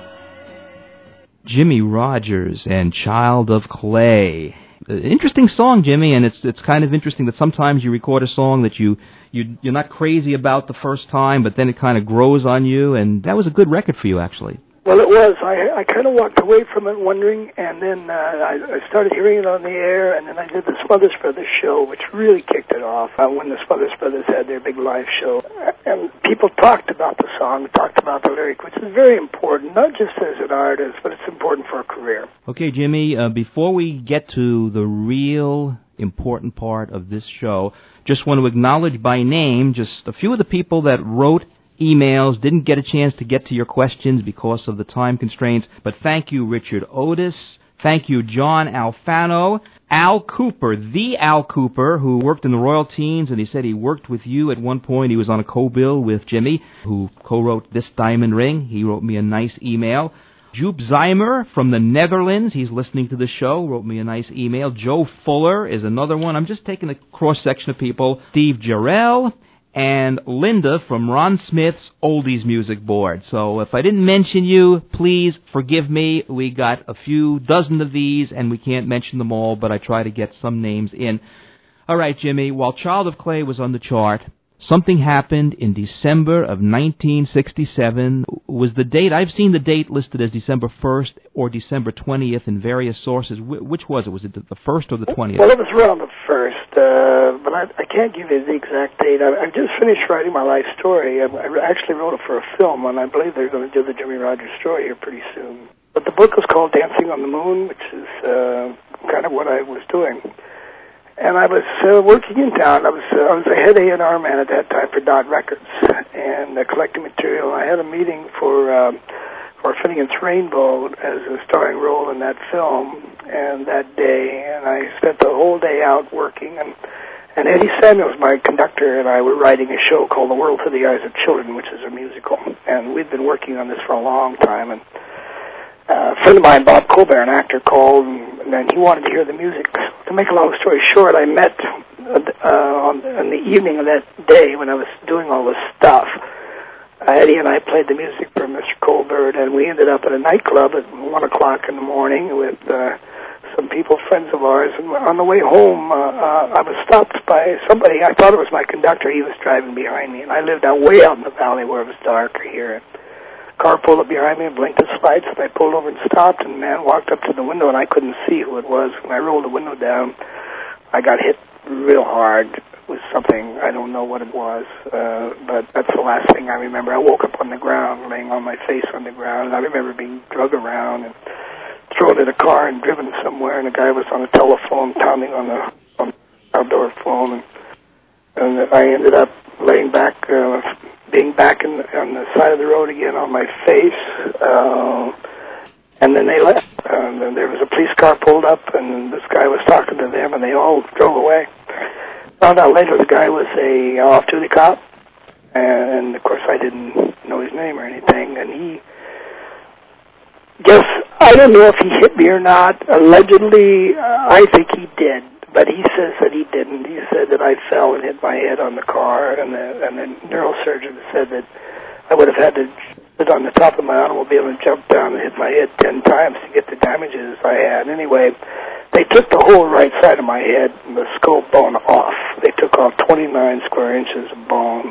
Jimmie Rodgers and Child of Clay. Interesting song, Jimmy, and it's it's kind of interesting that sometimes you record a song that you, you, you're not crazy about the first time, but then it kind of grows on you, and that was a good record for you, actually. Well, it was. I I kind of walked away from it wondering, and then uh, I, I started hearing it on the air, and then I did the Smothers Brothers show, which really kicked it off uh, when the Smothers Brothers had their big live show. And people talked about the song, talked about the lyric, which is very important, not just as an artist, but it's important for a career. Okay, Jimmy, uh, before we get to the real important part of this show, just want to acknowledge by name just a few of the people that wrote emails, didn't get a chance to get to your questions because of the time constraints, but thank you, Richard Otis. Thank you, John Alfano. Al Cooper, the Al Cooper, who worked in the Royal Teens, and he said he worked with you at one point. He was on a co-bill with Jimmy, who co-wrote This Diamond Ring. He wrote me a nice email. Joop Zymer from the Netherlands, he's listening to the show, wrote me a nice email. Joe Fuller is another one. I'm just taking a cross-section of people. Steve Jarrell. And Linda from Ron Smith's Oldies Music Board. So if I didn't mention you, please forgive me. We got a few dozen of these, and we can't mention them all, but I try to get some names in. All right, Jimmy, while Child of Clay was on the chart, something happened in December of nineteen sixty-seven. Was the date, I've seen the date listed as December first or December twentieth in various sources. Wh- which was it? Was it the first or the twentieth? Well, it was around the first, uh, but I, I can't give you the exact date. I, I just finished writing my life story. I, I actually wrote it for a film, and I believe they're going to do the Jimmie Rodgers story here pretty soon. But the book was called Dancing on the Moon, which is uh, kind of what I was doing. And I was uh, working in town. I was uh, I was a head A and R man at that time for Dot Records and uh, collecting material. I had a meeting for uh, for Finnegan's Rainbow as a starring role in that film, and that day, and I spent the whole day out working. And and Eddie Samuels, my conductor, and I were writing a show called The World Through the Eyes of Children, which is a musical. And we'd been working on this for a long time. And Uh, a friend of mine, Bob Colbert, an actor, called, and, and then he wanted to hear the music. To make a long story short, I met uh, on, on the evening of that day when I was doing all this stuff. Uh, Eddie and I played the music for Mister Colbert, and we ended up at a nightclub at one o'clock in the morning with uh, some people, friends of ours. And on the way home, uh, uh, I was stopped by somebody. I thought it was my conductor. He was driving behind me, and I lived out way out in the valley where it was darker here. Car pulled up behind me and blinked its lights, and I pulled over and stopped, and the man walked up to the window, and I couldn't see who it was. When I rolled the window down, I got hit real hard with something. I don't know what it was, uh, but that's the last thing I remember. I woke up on the ground, laying on my face on the ground, and I remember being drug around and thrown in a car and driven somewhere, and the guy was on the telephone pounding on the, on the outdoor phone, and, and I ended up laying back, uh, being back in, on the side of the road again on my face, uh, and then they left. And then there was a police car pulled up, and this guy was talking to them, and they all drove away. Found out later the guy was a off-duty cop, and of course I didn't know his name or anything, and he, guess, I don't know if he hit me or not. Allegedly, uh, I think he did. But he says that he didn't. He said that I fell and hit my head on the car, and the, and the neurosurgeon said that I would have had to sit on the top of my automobile and jump down and hit my head ten times to get the damages I had. Anyway, they took the whole right side of my head and the skull bone off. They took off twenty-nine square inches of bone.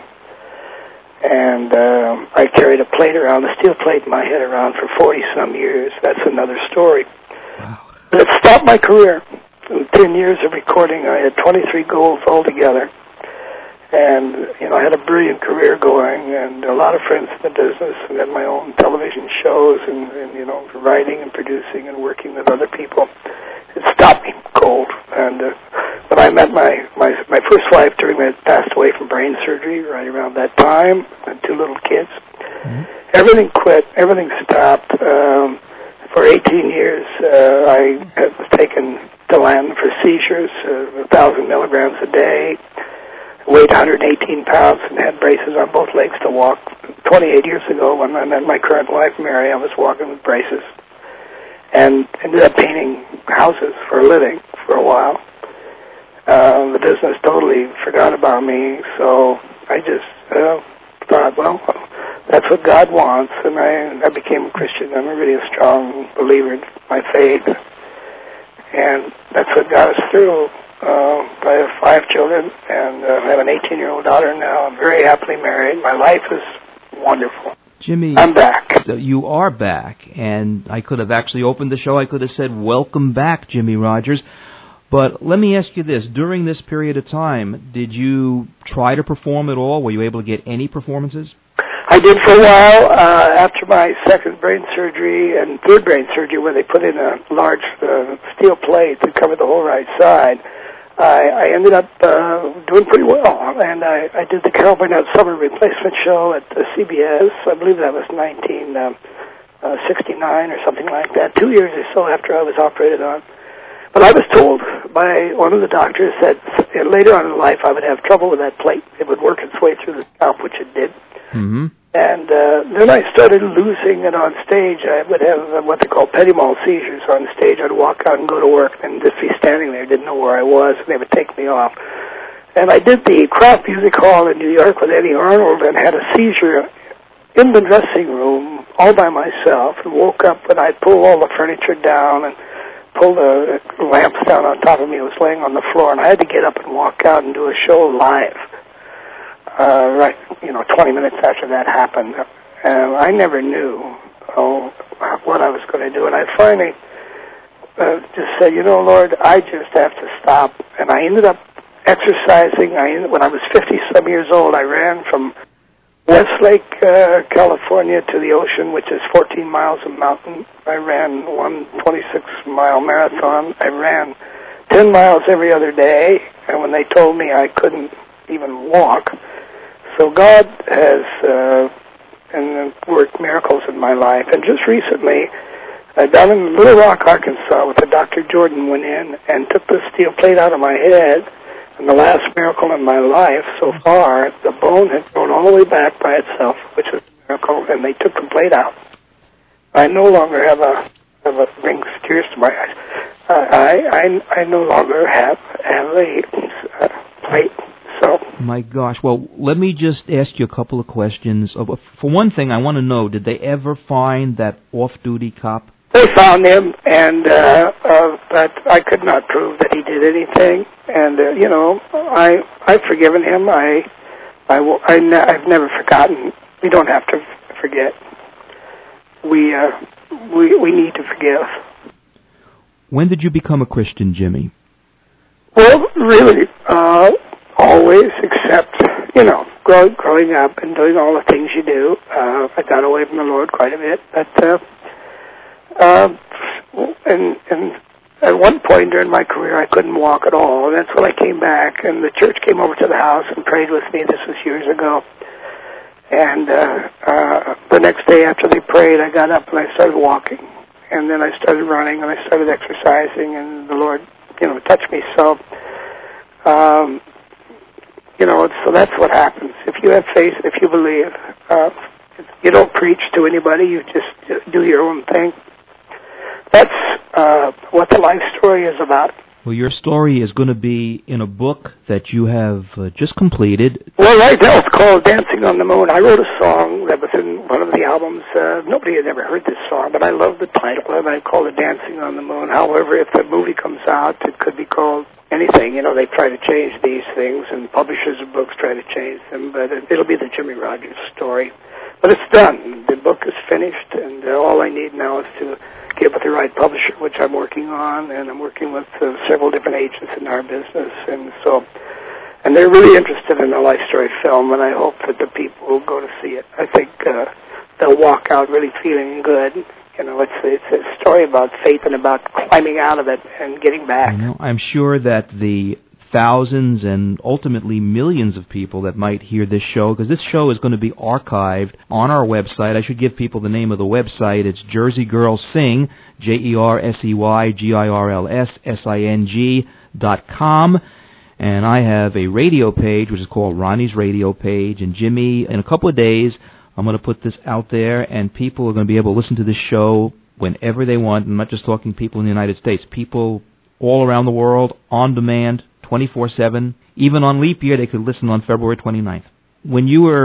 And um, I carried a plate around, a steel plate in my head around for forty-some years. That's another story. Wow. But it stopped my career. In ten years of recording, I had twenty-three golds altogether. And, you know, I had a brilliant career going and a lot of friends in the business and had my own television shows and, and you know, writing and producing and working with other people. It stopped me cold. And uh, when I met my, my, my first wife, during my passed away from brain surgery right around that time, and two little kids, mm-hmm. everything quit, everything stopped. Um, for eighteen years, uh, I was taken to land for seizures, uh, one thousand milligrams a day, weighed one hundred eighteen pounds, and had braces on both legs to walk. twenty-eight years ago, when I met my current wife, Mary, I was walking with braces and ended up painting houses for a living for a while. Uh, the business totally forgot about me, so I just uh, thought, well, that's what God wants, and I, I became a Christian. I'm a really a strong believer in my faith, and that's what got us through. Uh, I have five children, and uh, I have an eighteen-year-old daughter now. I'm very happily married. My life is wonderful. Jimmy, I'm back. So you are back, and I could have actually opened the show. I could have said, welcome back, Jimmie Rodgers. But let me ask you this. During this period of time, did you try to perform at all? Were you able to get any performances? I did for a while. Uh, after my second brain surgery and third brain surgery, where they put in a large uh, steel plate to cover the whole right side, I, I ended up uh, doing pretty well, and I, I did the Carol Burnett Summer Replacement Show at the C B S. I believe that was nineteen sixty-nine or something like that, two years or so after I was operated on. But I was told by one of the doctors that later on in life I would have trouble with that plate. It would work its way through the scalp, which it did. Mm-hmm. And uh, then I started losing it on stage. I would have uh, what they call petit mal seizures on stage. I'd walk out and go to work and just be standing there, didn't know where I was, and they would take me off. And I did the Kraft Music Hall in New York with Eddie Arnold and had a seizure in the dressing room all by myself, and woke up and I'd pull all the furniture down and pull the lamps down on top of me. I was laying on the floor, and I had to get up and walk out and do a show live. Uh, right, you know, twenty minutes after that happened. Uh, I never knew oh, what I was going to do, and I finally uh, just said, you know, Lord, I just have to stop. And I ended up exercising. I When I was fifty-some years old, I ran from Westlake, uh, California to the ocean, which is fourteen miles of mountain. I ran one twenty-six mile marathon. I ran ten miles every other day, and when they told me I couldn't even walk. So God has uh, and worked miracles in my life. And just recently, uh, down in Little Rock, Arkansas, with the Doctor Jordan went in and took the steel plate out of my head. And the last miracle in my life so far, the bone had grown all the way back by itself, which was a miracle, and they took the plate out. I no longer have a have a brings tears to my eyes. Uh, I I I no longer have have a uh, plate. So. My gosh. Well, let me just ask you a couple of questions. For one thing, I want to know, did they ever find that off-duty cop? They found him, and uh, uh, but I could not prove that he did anything. And uh, you know, I I've forgiven him. I I will, I ne- I've never forgotten. We don't have to forget. We uh, we we need to forgive. When did you become a Christian, Jimmy? Well, really. Uh, Always, except, you know, grow, growing up and doing all the things you do. Uh, I got away from the Lord quite a bit, but uh, uh, and, and at one point during my career, I couldn't walk at all, and that's when I came back, and the church came over to the house and prayed with me. This was years ago. And uh, uh, the next day after they prayed, I got up and I started walking, and then I started running, and I started exercising, and the Lord, you know, touched me. So, um, You know, so that's what happens. If you have faith, if you believe, uh, you don't preach to anybody, you just do your own thing. That's uh, what the life story is about. Well, your story is going to be in a book that you have uh, just completed. Well, right now it's called Dancing on the Moon. I wrote a song that was in one of the albums. Uh, nobody had ever heard this song, but I love the title, and I called it Dancing on the Moon. However, if the movie comes out, it could be called anything. You know, they try to change these things, and publishers of books try to change them, but it, it'll be the Jimmie Rodgers story. But it's done. The book is finished, and uh, all I need now is to get with the right publisher, which I'm working on, and I'm working with uh, several different agents in our business, and so, and they're really interested in the life story film, and I hope that the people will go to see it. I think uh, they'll walk out really feeling good. You know, it's it's a story about faith and about climbing out of it and getting back. I know. I'm sure that the thousands and ultimately millions of people that might hear this show, because this show is going to be archived on our website. I should give people the name of the website. It's Jersey Girls Sing, J E R S E Y G I R L S S I N G dot com. And I have a radio page, which is called Ronnie's Radio Page. And Jimmy, in a couple of days, I'm going to put this out there, and people are going to be able to listen to this show whenever they want. I'm not just talking people in the United States, people all around the world, on demand, twenty-four seven. Even on leap year, they could listen on February twenty-ninth. When you were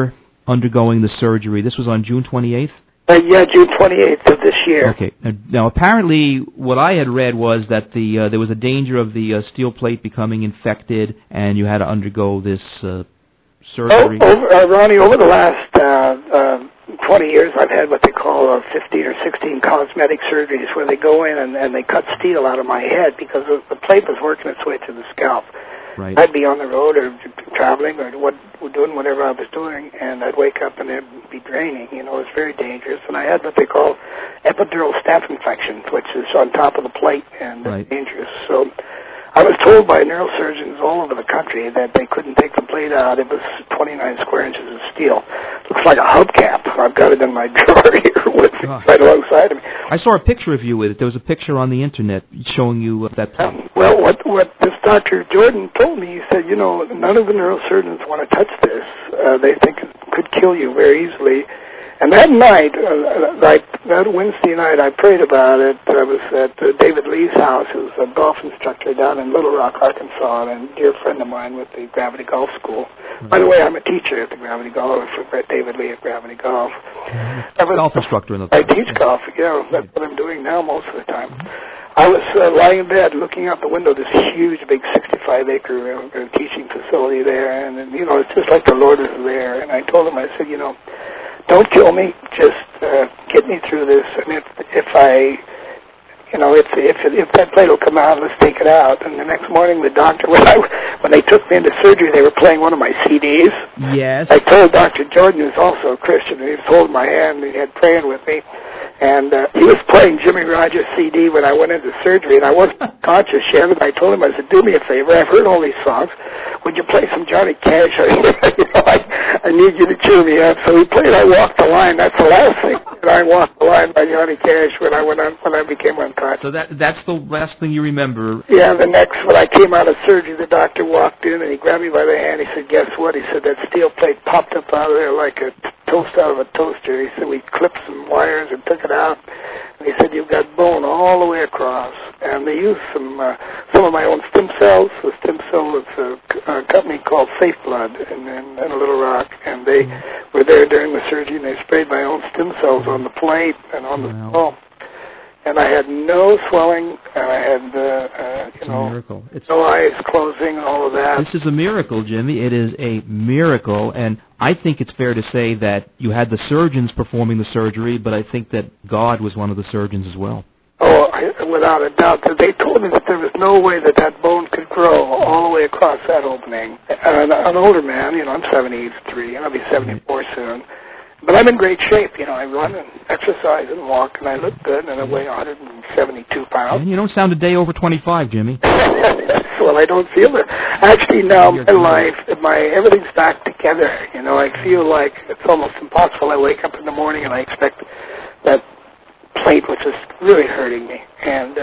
undergoing the surgery. This was on June twenty-eighth? Uh, yeah, June twenty-eighth of this year. Okay. Now, now apparently, what I had read was that the uh, there was a danger of the uh, steel plate becoming infected, and you had to undergo this uh, surgery. Oh, over, uh, Ronnie, over the last uh, uh, twenty years, I've had what they call uh, fifteen or sixteen cosmetic surgeries, where they go in and, and they cut steel out of my head because the, the plate was working its way to the scalp. Right. I'd be on the road or traveling or what, doing whatever I was doing, and I'd wake up and it'd be draining. You know, it was very dangerous. And I had what they call epidural staph infection, which is on top of the plate and right. dangerous. So I was told by neurosurgeons all over the country that they couldn't take the plate out. It was twenty-nine square inches of steel. Looks like a hubcap. I've got it in my drawer here with it oh. right alongside of me. I saw a picture of you with it. There was a picture on the internet showing you uh, that plate. Um, well, what what this Doctor Jordan told me, he said, you know, none of the neurosurgeons want to touch this. Uh, they think it could kill you very easily. And that night, uh, like that Wednesday night, I prayed about it. I was at uh, David Lee's house, who's a golf instructor down in Little Rock, Arkansas, and a dear friend of mine with the Gravity Golf School. Mm-hmm. By the way, I'm a teacher at the Gravity Golf, for David Lee at Gravity Golf. Mm-hmm. I was, golf instructor in the I teach yeah. golf, yeah. That's what I'm doing now most of the time. Mm-hmm. I was uh, lying in bed looking out the window, this huge, big sixty-five acre uh, teaching facility there, and, and, you know, it's just like the Lord is there. And I told him, I said, you know, don't kill me, just uh, get me through this. And if if I, you know, if if if that plate will come out, let's take it out. And the next morning, the doctor, when I when they took me into surgery, they were playing one of my C Ds. Yes. I told Doctor Jordan, who's also a Christian, and he was holding my hand, and he had praying with me. And uh, he was playing Jimmy Rogers' C D when I went into surgery, and I wasn't conscious yet. And I told him, I said, do me a favor. I've heard all these songs. Would you play some Johnny Cash? you know, I, I need you to cheer me up. So he played I Walked the Line. That's the last thing. And I Walked the Line by Johnny Cash when I went on, when I became unconscious. So that that's the last thing you remember. Yeah, the next, when I came out of surgery, the doctor walked in, and he grabbed me by the hand. He said, guess what? He said, that steel plate popped up out of there like a toast out of a toaster. He said, we clipped some wires and took it out. And he said, you've got bone all the way across. And they used some uh, some of my own stem cells. The stem cell was a, a company called Safe Blood in, in, in Little Rock. And they mm-hmm. were there during the surgery, and they sprayed my own stem cells on the plate and on the wow. skull. And I had no swelling, and I had, uh, uh, you it's know, a miracle. It's, no eyes closing, all of that. This is a miracle, Jimmy. It is a miracle, and I think it's fair to say that you had the surgeons performing the surgery, but I think that God was one of the surgeons as well. Oh, I, without a doubt. They told me that there was no way that that bone could grow all the way across that opening. And I'm an older man, you know, I'm seventy-three, and I'll be seventy-four soon. But I'm in great shape. You know, I run and exercise and walk, and I look good, and I weigh one hundred seventy-two pounds. And you don't sound a day over twenty-five, Jimmy. Well, I don't feel it. Actually, now my life, my everything's back together. You know, I feel like it's almost impossible. I wake up in the morning, and I expect that plate, which is really hurting me, and uh,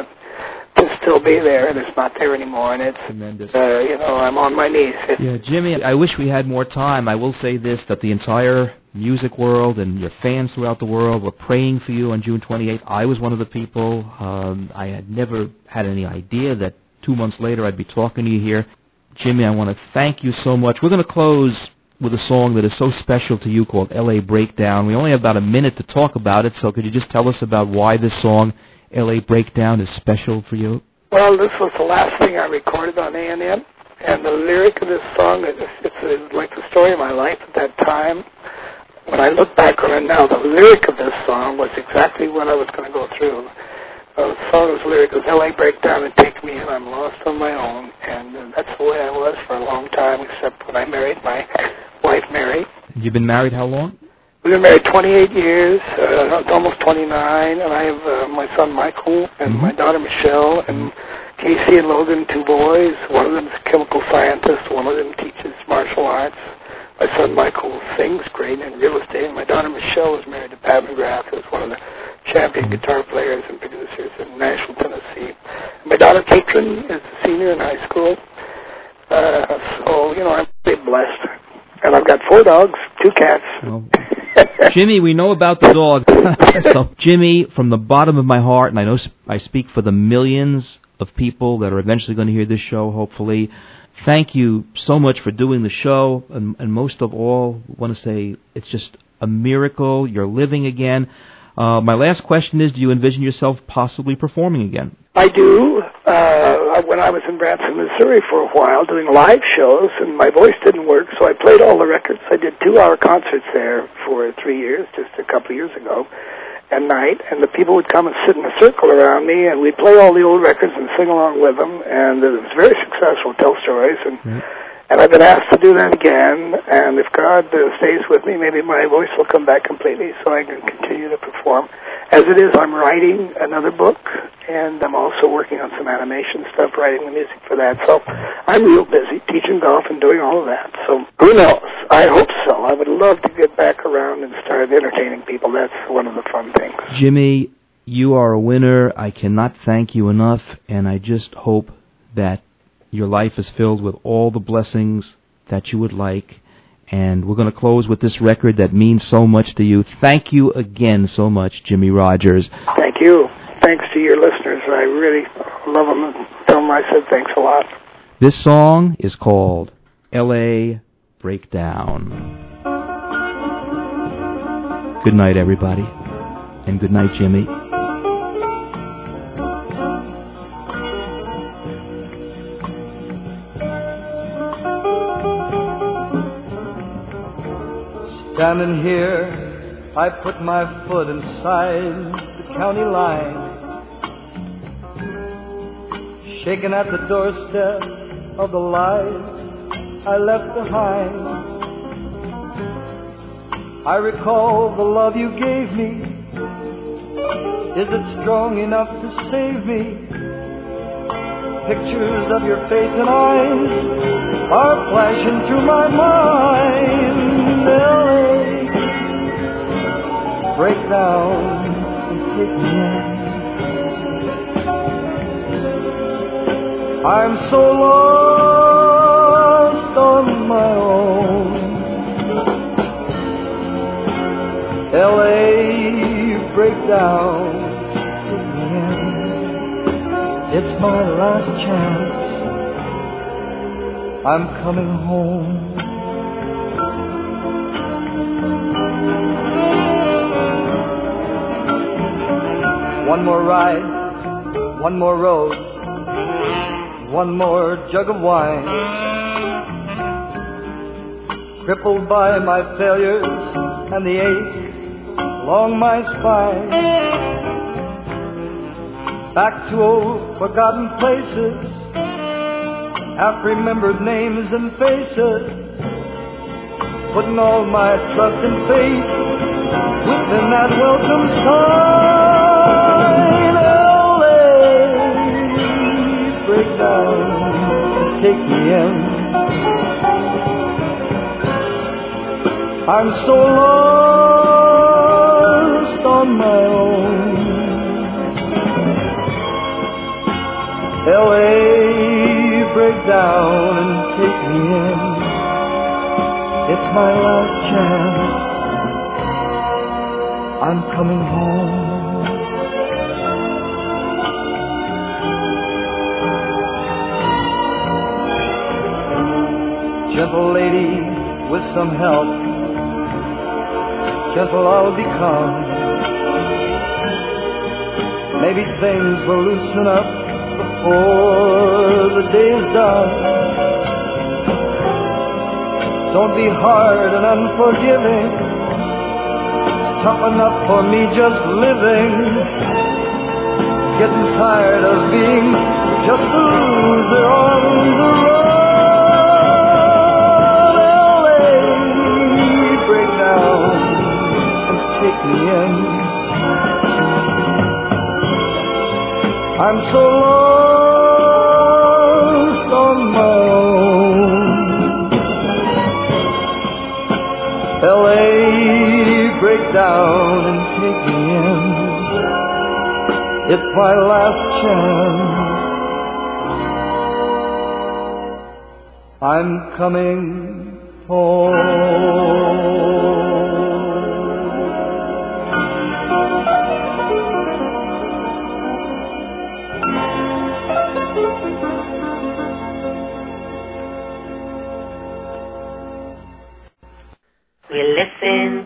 to still be there, and it's not there anymore, and it's tremendous. Uh, you know, I'm on my knees. It's, yeah, Jimmy, I wish we had more time. I will say this, that the entire music world and your fans throughout the world were praying for you on June twenty-eighth. I was one of the people. Um, I had never had any idea that two months later I'd be talking to you here. Jimmy, I want to thank you so much. We're going to close with a song that is so special to you called L A Breakdown. We only have about a minute to talk about it, so could you just tell us about why this song, L A Breakdown, is special for you? Well, this was the last thing I recorded on A and M, and the lyric of this song, it's, it's, it's like the story of my life at that time. When I look back on it now, the lyric of this song was exactly what I was going to go through. Uh, the song's lyric was L A Breakdown and Take Me In, I'm lost on my own. And uh, that's the way I was for a long time, except when I married my wife, Mary. You've been married how long? We've been married twenty-eight years, uh, almost twenty-nine, and I have uh, my son Michael and mm-hmm. my daughter Michelle, and Casey and Logan, two boys. One of them is a chemical scientist, one of them teaches martial arts. My son Michael sings great in real estate, and my daughter Michelle is married to Pat McGrath, who's one of the champion guitar players and producers in Nashville, Tennessee. And my daughter Katrin is a senior in high school. Uh, so, you know, I'm pretty blessed. And I've got four dogs, two cats. Well, Jimmy, we know about the dog. So, Jimmy, from the bottom of my heart, and I know I speak for the millions of people that are eventually going to hear this show, hopefully, thank you so much for doing the show, and, and most of all, I want to say it's just a miracle. You're living again. Uh, my last question is, do you envision yourself possibly performing again? I do. Uh, when I was in Branson, Missouri for a while doing live shows, and my voice didn't work, so I played all the records. I did two-hour concerts there for three years, just a couple of years ago, at night, and the people would come and sit in a circle around me, and we'd play all the old records and sing along with them, and it was very successful, tell stories, and mm-hmm. and I've been asked to do that again, and if God uh, stays with me, maybe my voice will come back completely so I can continue to perform. As it is, I'm writing another book, and I'm also working on some animation stuff, writing the music for that. So I'm real busy teaching golf and doing all of that. So who knows? I hope so. I would love to get back around and start entertaining people. That's one of the fun things. Jimmy, you are a winner. I cannot thank you enough, and I just hope that your life is filled with all the blessings that you would like. And we're going to close with this record that means so much to you. Thank you again so much, Jimmie Rodgers. Thank you. Thanks to your listeners. I really love them and tell them I said thanks a lot. This song is called L A Breakdown. Good night, everybody. And good night, Jimmy. Standing here, I put my foot inside the county line, shaking at the doorstep of the life I left behind. I recall the love you gave me. Is it strong enough to save me? Pictures of your face and eyes are flashing through my mind. L A, break down and take me in. I'm so lost on my own. L A, break down, take me in. It's my last chance. I'm coming home. One more ride, one more road, one more jug of wine. Crippled by my failures and the ache along my spine. Back to old forgotten places, half-remembered names and faces, putting all my trust and faith within that welcome sign. L A, break down, take me in. I'm so lost on my own. L A, break down and take me in. It's my last chance. I'm coming home. Gentle lady, with some help, gentle I'll become. Maybe things will loosen up before the day is done. Don't be hard and unforgiving. It's tough enough for me just living. Getting tired of being just a loser on the road. L A, break down and take me in. I'm so lost on my own. L A, break down and take me in. It's my last chance. I'm coming home.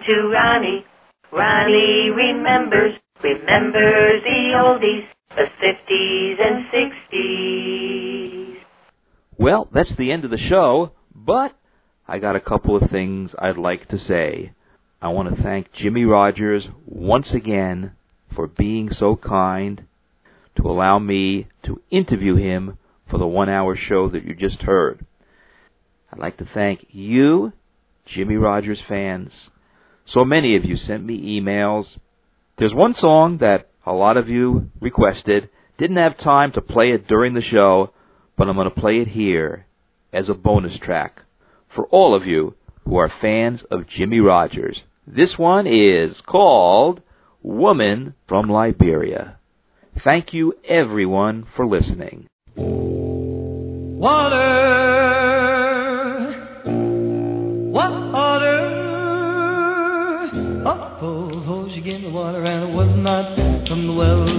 to Ronnie. Ronnie remembers, remembers the oldies, the fifties and sixties. Well, that's the end of the show, but I got a couple of things I'd like to say. I want to thank Jimmie Rodgers once again for being so kind to allow me to interview him for the one-hour show that you just heard. I'd like to thank you, Jimmie Rodgers fans. So many of you sent me emails. There's one song that a lot of you requested. Didn't have time to play it during the show, but I'm going to play it here as a bonus track for all of you who are fans of Jimmie Rodgers. This one is called Woman from Liberia. Thank you, everyone, for listening. Water, water, oh, oh, oh, she gave me water and it was not from the well.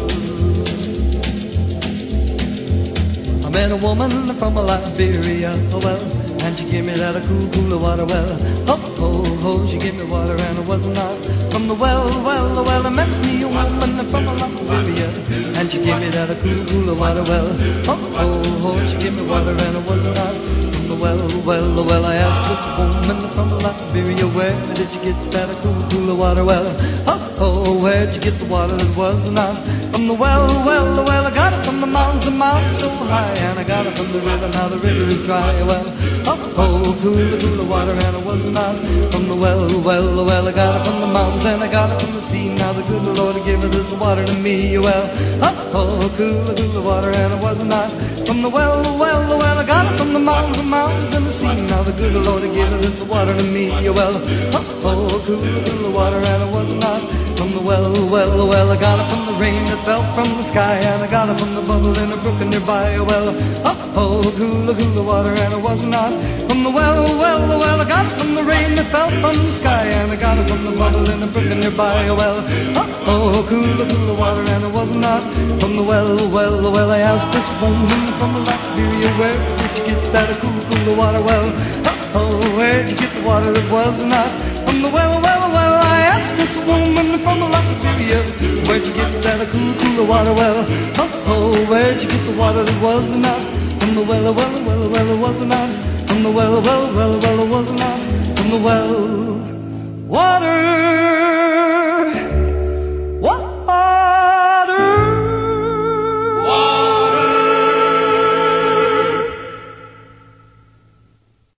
I met a woman from Liberia, oh well, and she gave me that a cool, cool water well. Oh, oh, oh, she gave me water and it was not from the well, well, well. I met me a woman from Liberia, and she gave me that a cool, cool water well. Oh, oh, oh, she gave me water and it was not from the well, well, well. I asked this woman from Liberia, where did you get that a cool, cool water well? Oh, oh, where'd you get the water that was not from the well, well, well. I got it from the mountains, the mountains so high, and I got it from the river, now the river is dry. Well, oh, oh, cooler, cooler water, and it was not from the well, well, well. I got it from the mountains, and I got it from the sea. Now the good Lord gave me this water to me. Well, oh, oh, cooler, cooler water, and it was not from the well, well, well. I got it from the mountains, the mountains, and the sea. Now the good Lord gave me this water to me. Well, oh, oh, cooler, cooler water, and it was not from the well, well, well. I got it from the rain that fell from the sky, and I got it from the bubble in a brook nearby. Well, oh, oh, cooler, cooler water, and it was not from the well, well, well. I got it from the rain that fell from the sky, and I got it from the bubble in a brook nearby. Well, oh, oh, cooler, cooler water, and it was not from the well, well, well. I asked this woman from Liberia, where did you get that a cool, cooler water? Well, oh, oh, where'd you get the water that was not from the well, well, well. I asked this woman from Liberia, where'd you get that a cool, cooler water? Well, oh, oh, where'd you get the water that was not from the well, well, well, well, it was not from the well, well, well, well, it was not from the well. Water.